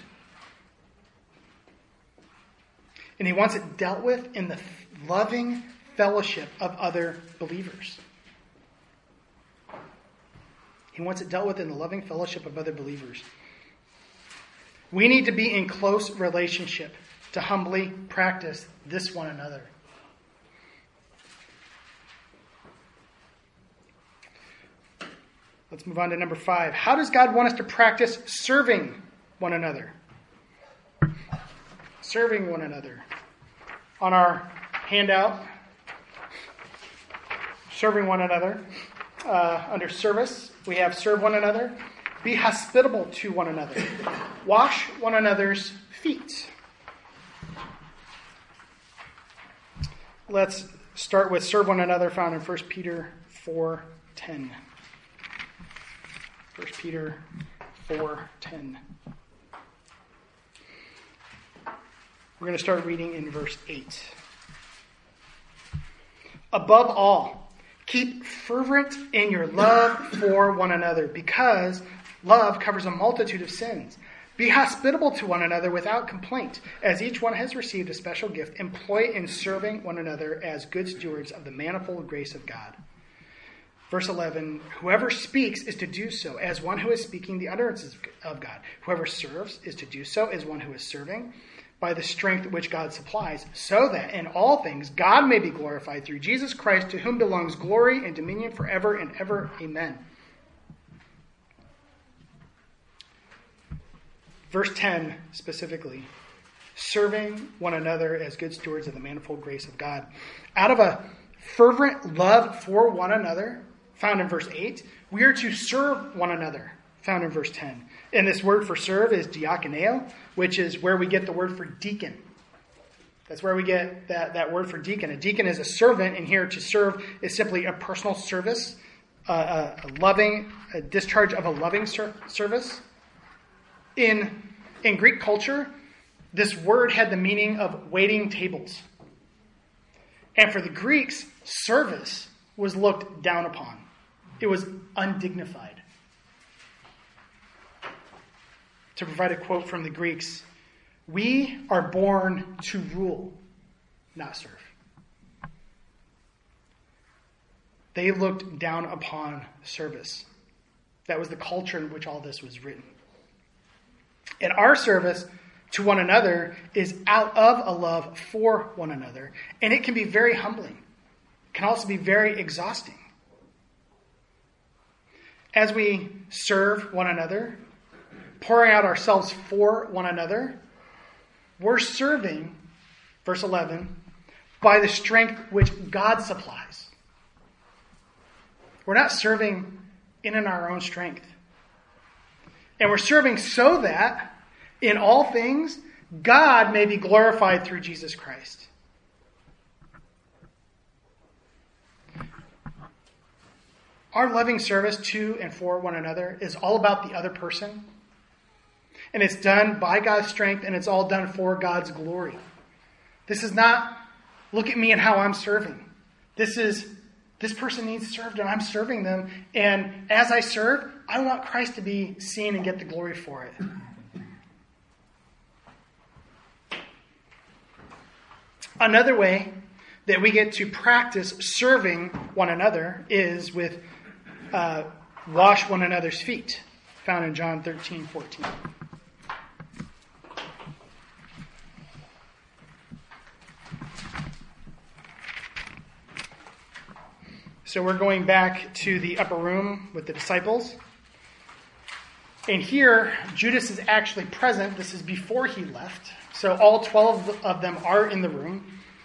And he wants it dealt with in the loving fellowship of other believers. He wants it dealt with in the loving fellowship of other believers. We need to be in close relationship to humbly practice this one another. Let's move on to number five. How does God want us to practice serving one another? Serving one another. On our handout, serving one another. Uh, under service, we have serve one another. Be hospitable to one another. Wash one another's feet. Let's start with serve one another, found in First Peter four ten. First Peter four ten. We're going to start reading in verse eight. Above all, keep fervent in your love for one another, because love covers a multitude of sins. Be hospitable to one another without complaint. As each one has received a special gift, employ it in serving one another as good stewards of the manifold grace of God. Verse eleven, whoever speaks is to do so as one who is speaking the utterances of God. Whoever serves is to do so as one who is serving by the strength which God supplies, so that in all things God may be glorified through Jesus Christ, to whom belongs glory and dominion forever and ever. Amen. Verse ten specifically, serving one another as good stewards of the manifold grace of God. Out of a fervent love for one another, found in verse eight, we are to serve one another, found in verse ten. And this word for serve is diakoneo, which is where we get the word for deacon. That's where we get that, that word for deacon. A deacon is a servant, and here to serve is simply a personal service, uh, a, a loving, a discharge of a loving ser- service. In, in Greek culture, this word had the meaning of waiting tables. And for the Greeks, service was looked down upon. It was undignified. To provide a quote from the Greeks, we are born to rule, not serve. They looked down upon service. That was the culture in which all this was written. And our service to one another is out of a love for one another. And it can be very humbling. It can also be very exhausting. As we serve one another, pouring out ourselves for one another, we're serving, verse eleven, by the strength which God supplies. We're not serving in and our own strength. And we're serving so that, in all things, God may be glorified through Jesus Christ. Our loving service to and for one another is all about the other person. And it's done by God's strength, and it's all done for God's glory. This is not, look at me and how I'm serving. This is, this person needs served, and I'm serving them. And as I serve, I want Christ to be seen and get the glory for it. Another way that we get to practice serving one another is with uh, wash one another's feet, found in John thirteen fourteen. So we're going back to the upper room with the disciples. And here, Judas is actually present. This is before he left. So all twelve of them are in the room.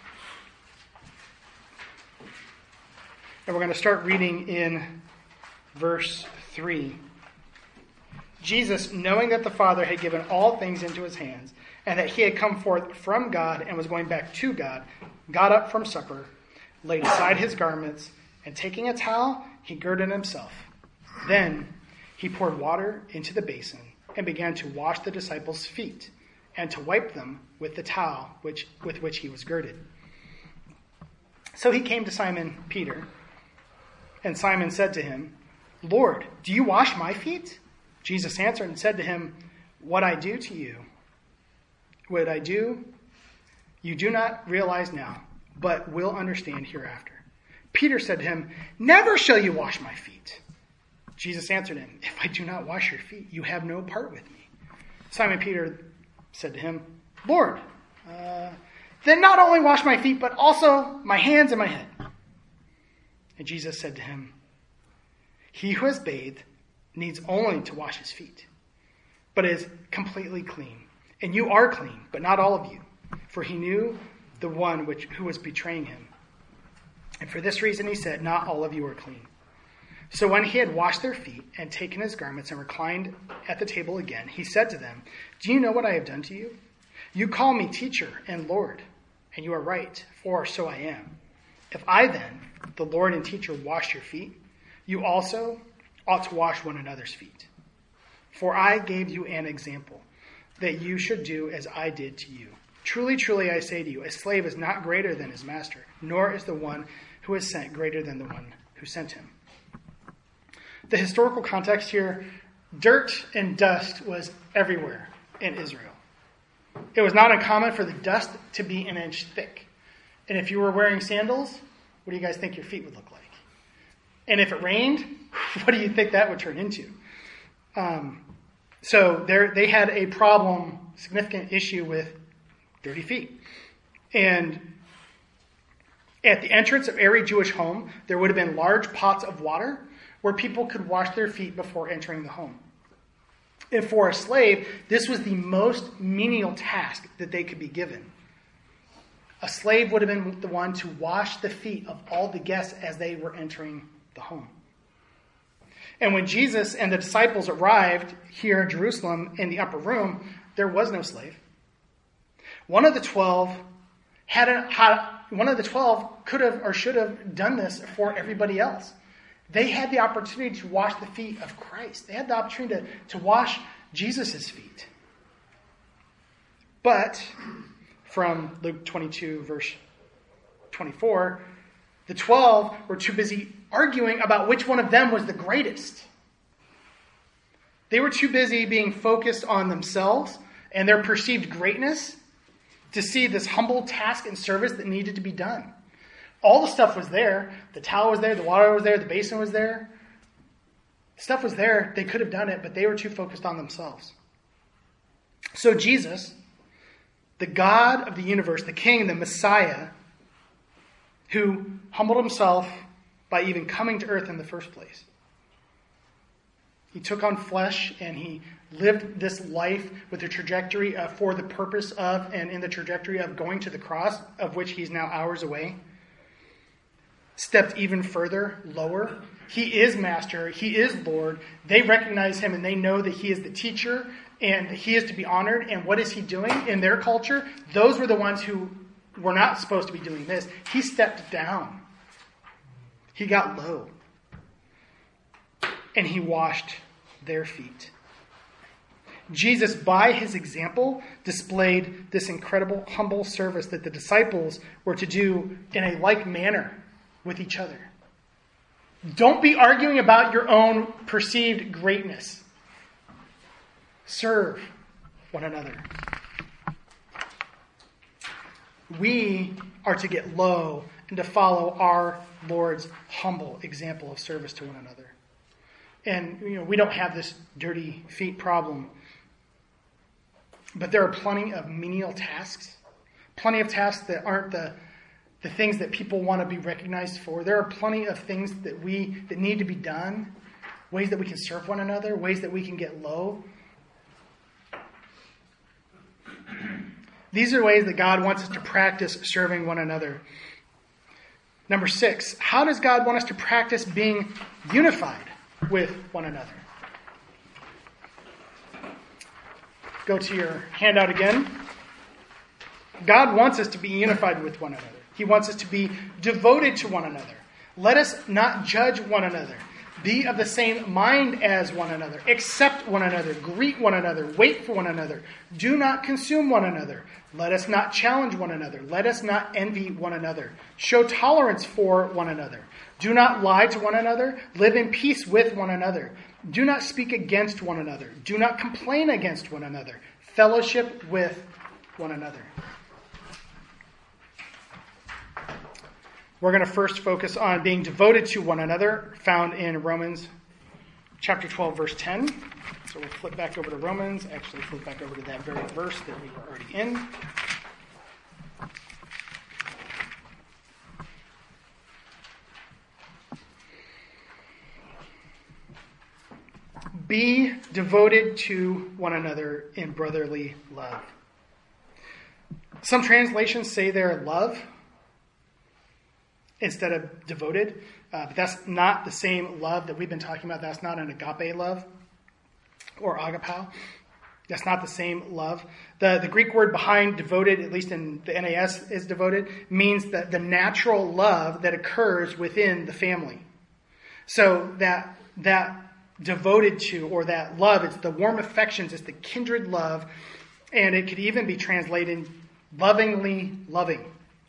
And we're going to start reading in verse three. Jesus, knowing that the Father had given all things into his hands, and that he had come forth from God and was going back to God, got up from supper, laid aside his garments, and taking a towel, he girded himself. Then he poured water into the basin and began to wash the disciples' feet and to wipe them with the towel which, with which he was girded. So he came to Simon Peter, and Simon said to him, Lord, do you wash my feet? Jesus answered and said to him, what I do to you, what I do, you do not realize now, but will understand hereafter. Peter said to him, never shall you wash my feet. Jesus answered him, if I do not wash your feet, you have no part with me. Simon Peter said to him, Lord, uh, then not only wash my feet, but also my hands and my head. And Jesus said to him, he who has bathed needs only to wash his feet, but is completely clean. And you are clean, but not all of you. For he knew the one which, who was betraying him. And for this reason he said, not all of you are clean. So when he had washed their feet and taken his garments and reclined at the table again, he said to them, do you know what I have done to you? You call me teacher and Lord, and you are right, for so I am. If I then, the Lord and teacher, wash your feet, you also ought to wash one another's feet. For I gave you an example, that you should do as I did to you. Truly, truly, I say to you, a slave is not greater than his master, nor is the one who is sent greater than the one who sent him. The historical context here, dirt and dust was everywhere in Israel. It was not uncommon for the dust to be an inch thick. And if you were wearing sandals, what do you guys think your feet would look like? And if it rained, what do you think that would turn into? Um, so there, they had a problem, significant issue with dirty feet. And at the entrance of every Jewish home, there would have been large pots of water where people could wash their feet before entering the home. And for a slave, this was the most menial task that they could be given. A slave would have been the one to wash the feet of all the guests as they were entering the home. And when Jesus and the disciples arrived here in Jerusalem in the upper room, there was no slave. One of the twelve had, a, had one of the twelve could have or should have done this for everybody else. They had the opportunity to wash the feet of Christ. They had the opportunity to, to wash Jesus' feet. But from Luke twenty-two, verse twenty-four, the twelve were too busy arguing about which one of them was the greatest. They were too busy being focused on themselves and their perceived greatness to see this humble task and service that needed to be done. All the stuff was there. The towel was there. The water was there. The basin was there. Stuff was there. They could have done it, but they were too focused on themselves. So Jesus, the God of the universe, the King, the Messiah, who humbled himself by even coming to earth in the first place. He took on flesh and he lived this life with the trajectory of, for the purpose of, and in the trajectory of going to the cross, of which he's now hours away. Stepped even further, lower. He is master. He is Lord. They recognize him and they know that he is the teacher and he is to be honored. And what is he doing in their culture? Those were the ones who were not supposed to be doing this. He stepped down. He got low. And he washed their feet. Jesus, by his example, displayed this incredible, humble service that the disciples were to do in a like manner with each other. Don't be arguing about your own perceived greatness. Serve one another. We are to get low and to follow our Lord's humble example of service to one another. And, you know, we don't have this dirty feet problem. But there are plenty of menial tasks. Plenty of tasks that aren't the, the things that people want to be recognized for. There are plenty of things that we that need to be done. Ways that we can serve one another. Ways that we can get low. These are ways that God wants us to practice serving one another. Number six, how does God want us to practice being unified with one another? Go to your handout again. God wants us to be unified with one another. He wants us to be devoted to one another. Let us not judge one another. Be of the same mind as one another. Accept one another. Greet one another. Wait for one another. Do not consume one another. Let us not challenge one another. Let us not envy one another. Show tolerance for one another. Do not lie to one another. Live in peace with one another. Do not speak against one another. Do not complain against one another. Fellowship with one another. We're going to first focus on being devoted to one another, found in Romans chapter twelve, verse ten. So we'll flip back over to Romans, actually flip back over to that very verse that we were already in. Be devoted to one another in brotherly love. Some translations say there love instead of devoted, uh, but that's not the same love that we've been talking about. That's not an agape love or agapao. That's not the same love. The, the Greek word behind devoted, at least in the N A S is devoted, means that the natural love that occurs within the family. So that that devoted to, or that love, it's the warm affections, it's the kindred love, and it could even be translated lovingly loving.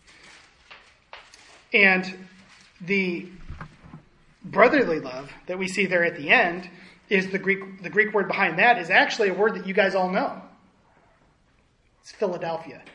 And the brotherly love that we see there at the end is the Greek, the Greek word behind that is actually a word that you guys all know. It's Philadelphia.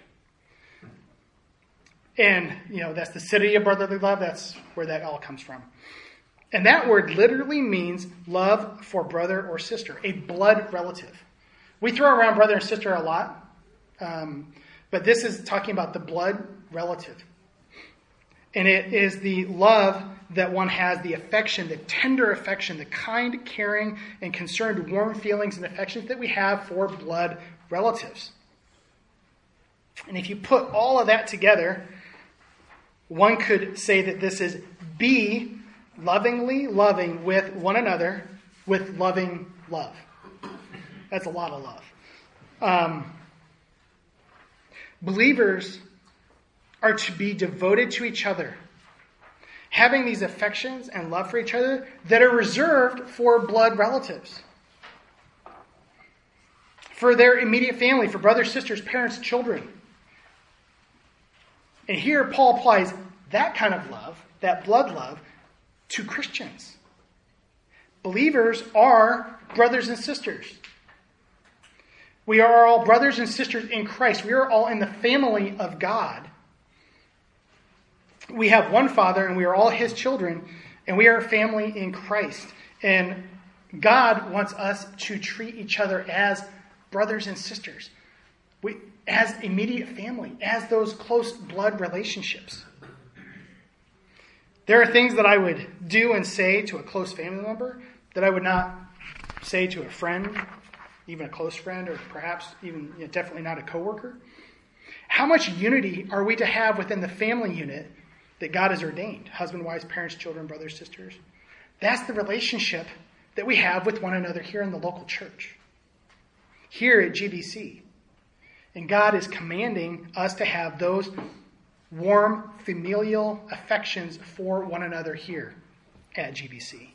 And, you know, that's the city of brotherly love. That's where that all comes from. And that word literally means love for brother or sister, a blood relative. We throw around brother and sister a lot, um, but this is talking about the blood relative. And it is the love that one has, the affection, the tender affection, the kind, caring, and concerned, warm feelings and affections that we have for blood relatives. And if you put all of that together, one could say that this is be lovingly loving with one another with loving love. That's a lot of love. Um, believers are to be devoted to each other, having these affections and love for each other that are reserved for blood relatives, for their immediate family, for brothers, sisters, parents, children. And here Paul applies that kind of love, that blood love, to Christians. Believers are brothers and sisters. We are all brothers and sisters in Christ. We are all in the family of God. We have one Father and we are all His children, and we are a family in Christ. And God wants us to treat each other as brothers and sisters, we, as immediate family, as those close blood relationships. There are things that I would do and say to a close family member that I would not say to a friend, even a close friend, or perhaps even, you know, definitely not a coworker. How much unity are we to have within the family unit that God has ordained? Husband, wives, parents, children, brothers, sisters. That's the relationship that we have with one another here in the local church, here at G B C. And God is commanding us to have those warm familial affections for one another here at G B C.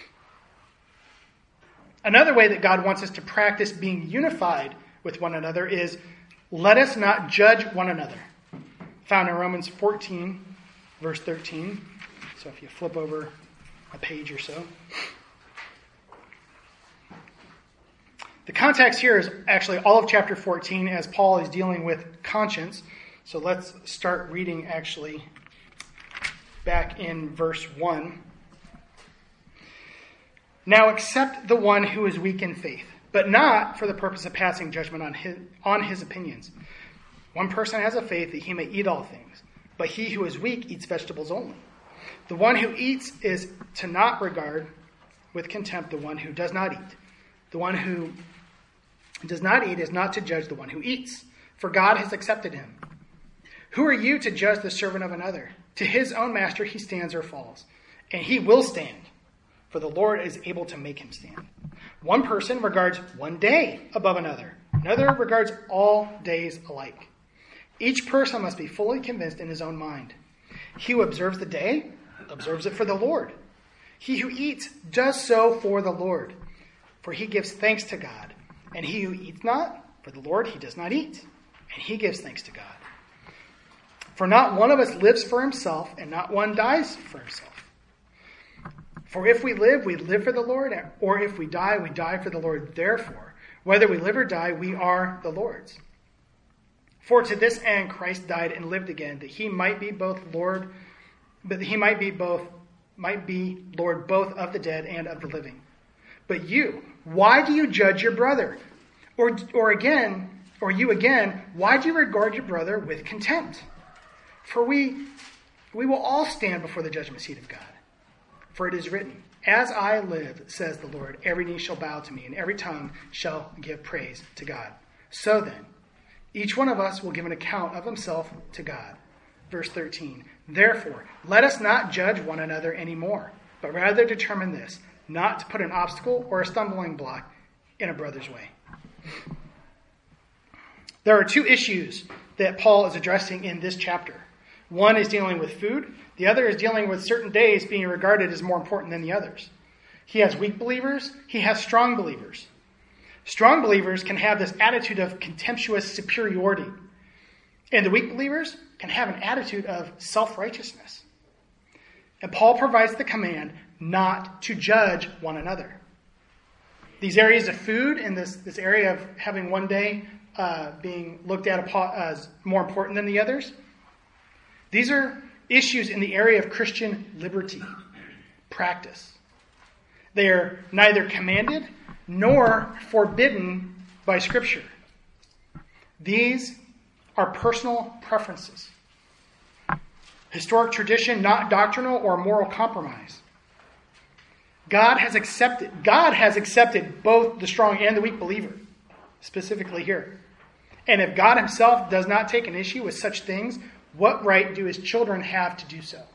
Another way that God wants us to practice being unified with one another is, let us not judge one another. Found in Romans fourteen, verse thirteen. So if you flip over a page or so. The context here is actually all of chapter fourteen as Paul is dealing with conscience. So let's start reading actually back in verse one. Now accept the one who is weak in faith, but not for the purpose of passing judgment on his, on his opinions. One person has a faith that he may eat all things, but he who is weak eats vegetables only. The one who eats is to not regard with contempt the one who does not eat. The one who does not eat is not to judge the one who eats, for God has accepted him. Who are you to judge the servant of another? To his own master he stands or falls, and he will stand, for the Lord is able to make him stand. One person regards one day above another. Another regards all days alike. Each person must be fully convinced in his own mind. He who observes the day, observes it for the Lord. He who eats does so for the Lord, for he gives thanks to God. And he who eats not, for the Lord he does not eat, and he gives thanks to God. For not one of us lives for himself, and not one dies for himself. For if we live, we live for the Lord, or if we die, we die for the Lord. Therefore, whether we live or die, we are the Lord's. For to this end Christ died and lived again, that he might be both Lord, but that he might be both might be Lord both of the dead and of the living. But you, why do you judge your brother? Or or again, or you again, why do you regard your brother with contempt? For we we will all stand before the judgment seat of God. For it is written, as I live, says the Lord, every knee shall bow to me, and every tongue shall give praise to God. So then, each one of us will give an account of himself to God. Verse thirteen, therefore, let us not judge one another anymore, but rather determine this, not to put an obstacle or a stumbling block in a brother's way. There are two issues that Paul is addressing in this chapter. One is dealing with food. The other is dealing with certain days being regarded as more important than the others. He has weak believers. He has strong believers. Strong believers can have this attitude of contemptuous superiority. And the weak believers can have an attitude of self-righteousness. And Paul provides the command not to judge one another. These areas of food and this, this area of having one day uh, being looked at as more important than the others, these are issues in the area of Christian liberty, practice. They are neither commanded nor forbidden by Scripture. These are personal preferences. Historic tradition, not doctrinal or moral compromise. God has accepted, God has accepted both the strong and the weak believer, specifically here. And if God himself does not take an issue with such things, what right do his children have to do so?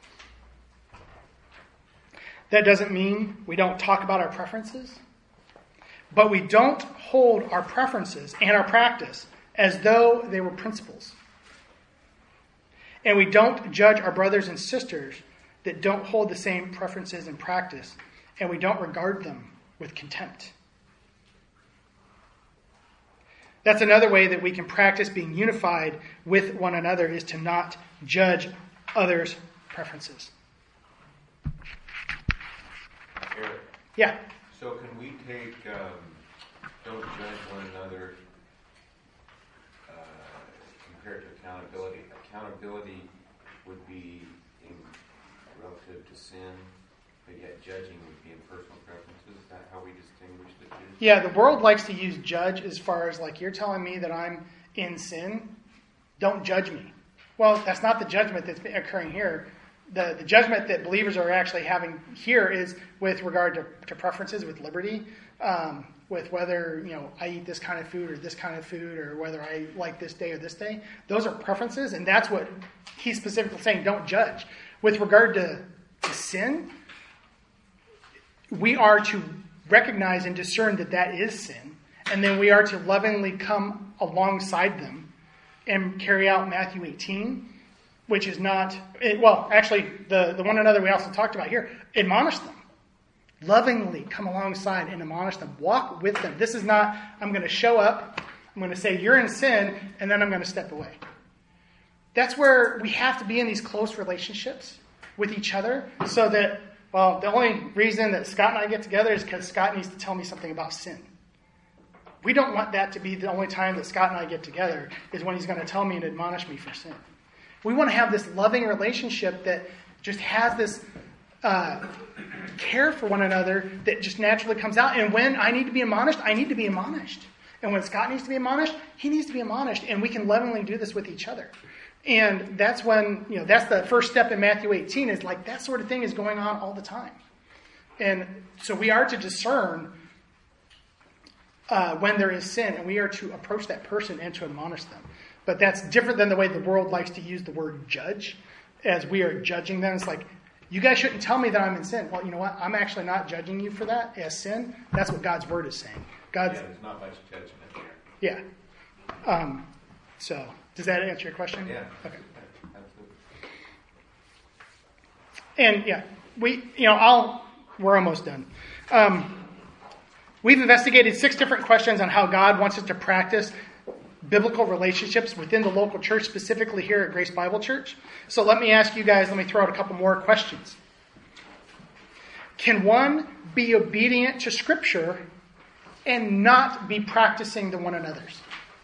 That doesn't mean we don't talk about our preferences, but we don't hold our preferences and our practice as though they were principles. And we don't judge our brothers and sisters that don't hold the same preferences and practice, and we don't regard them with contempt. That's another way that we can practice being unified with one another, is to not judge others' preferences. Eric, Yeah. so can we take um, don't judge one another uh, compared to accountability? Accountability would be in relative to sin, but yet judging would be in personal preferences. Is that how we distinguish the two? Yeah, the world likes to use judge as far as like, you're telling me that I'm in sin, don't judge me. Well, that's not the judgment that's occurring here. The, the judgment that believers are actually having here is with regard to, to preferences, with liberty, um, with whether, you know, I eat this kind of food or this kind of food, or whether I like this day or this day. Those are preferences, and that's what he's specifically saying, don't judge. With regard to, to sin, we are to recognize and discern that that is sin, and then we are to lovingly come alongside them and carry out Matthew eighteen, which is not, well, actually, the, the one another we also talked about here, admonish them. Lovingly come alongside and admonish them. Walk with them. This is not, I'm going to show up, I'm going to say you're in sin, and then I'm going to step away. That's where we have to be in these close relationships with each other, so that, well, the only reason that Scott and I get together is because Scott needs to tell me something about sin. We don't want that to be the only time that Scott and I get together, is when he's going to tell me and admonish me for sin. We want to have this loving relationship that just has this uh, care for one another that just naturally comes out. And when I need to be admonished, I need to be admonished. And when Scott needs to be admonished, he needs to be admonished. And we can lovingly do this with each other. And that's when, you know, that's the first step in Matthew eighteen, is like that sort of thing is going on all the time. And so we are to discern uh, when there is sin, and we are to approach that person and to admonish them. But that's different than the way the world likes to use the word judge, as we are judging them. It's like, you guys shouldn't tell me that I'm in sin. Well, you know what? I'm actually not judging you for that as sin. That's what God's word is saying. God's, yeah, there's not much judgment here. Yeah. Um, so, does that answer your question? Yeah. Okay. Absolutely. And yeah, we, you know, I'll, we're almost done. Um, we've investigated six different questions on how God wants us to practice biblical relationships within the local church, specifically here at Grace Bible Church. So let me ask you guys, let me throw out a couple more questions. Can one be obedient to Scripture and not be practicing the one another's?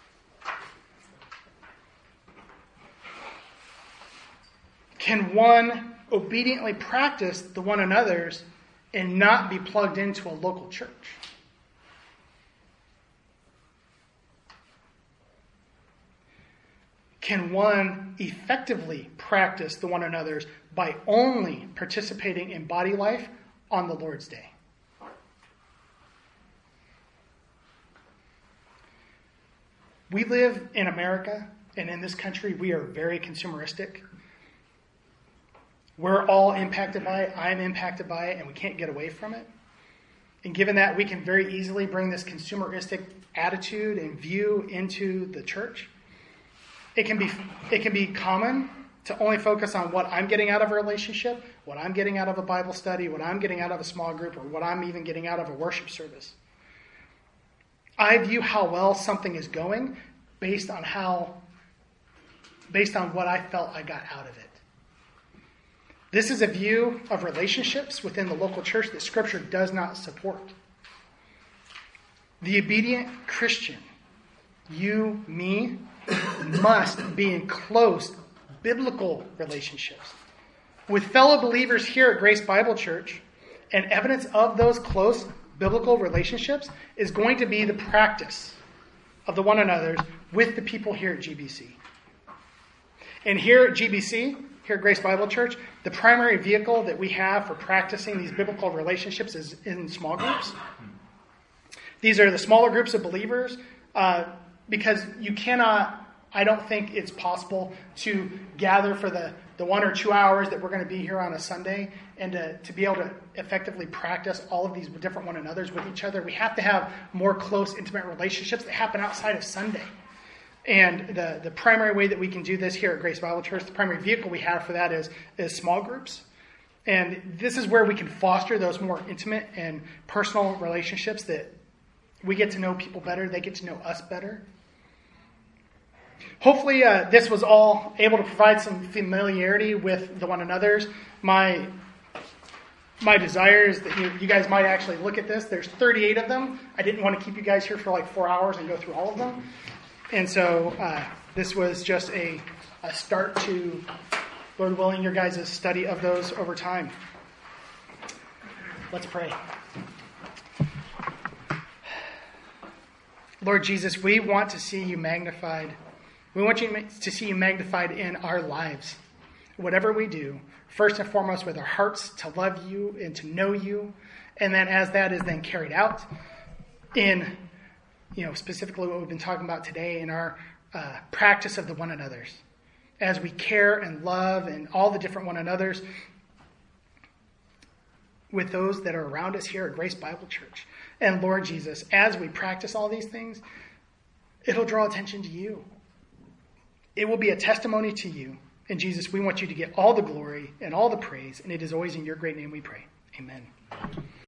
Can one obediently practice the one another's and not be plugged into a local church? Can one effectively practice the one another's by only participating in body life on the Lord's Day? We live in America, and in this country, we are very consumeristic. We're all impacted by it. I'm impacted by it, and we can't get away from it. And given that, we can very easily bring this consumeristic attitude and view into the church. It can be it can be common to only focus on what I'm getting out of a relationship, what I'm getting out of a Bible study, what I'm getting out of a small group, or what I'm even getting out of a worship service. I view how well something is going based on how, based on what I felt I got out of it. This is a view of relationships within the local church that Scripture does not support. The obedient Christian, you, me, must be in close biblical relationships with fellow believers here at Grace Bible Church, and evidence of those close biblical relationships is going to be the practice of the one another's with the people here at G B C. And here at G B C, here at Grace Bible Church, the primary vehicle that we have for practicing these biblical relationships is in small groups. These are the smaller groups of believers, uh, because you cannot, I don't think it's possible to gather for the, the one or two hours that we're going to be here on a Sunday and to, to be able to effectively practice all of these different one another's with each other. We have to have more close, intimate relationships that happen outside of Sunday. And the, the primary way that we can do this here at Grace Bible Church, the primary vehicle we have for that is, is small groups. And this is where we can foster those more intimate and personal relationships that we get to know people better, they get to know us better. Hopefully uh, this was all able to provide some familiarity with the one another's. My my desire is that you, you guys might actually look at this. There's thirty-eight of them. I didn't want to keep you guys here for like four hours and go through all of them. And so uh, this was just a, a start to, Lord willing, your guys' study of those over time. Let's pray. Lord Jesus, we want to see you magnified. We want you to see you magnified in our lives. Whatever we do, first and foremost with our hearts to love you and to know you. And then as that is then carried out in, you know, specifically what we've been talking about today in our uh, practice of the one another's. As we care and love and all the different one another's with those that are around us here at Grace Bible Church. And Lord Jesus, as we practice all these things, it'll draw attention to you. It will be a testimony to you. And Jesus, we want you to get all the glory and all the praise. And it is always in your great name we pray. Amen.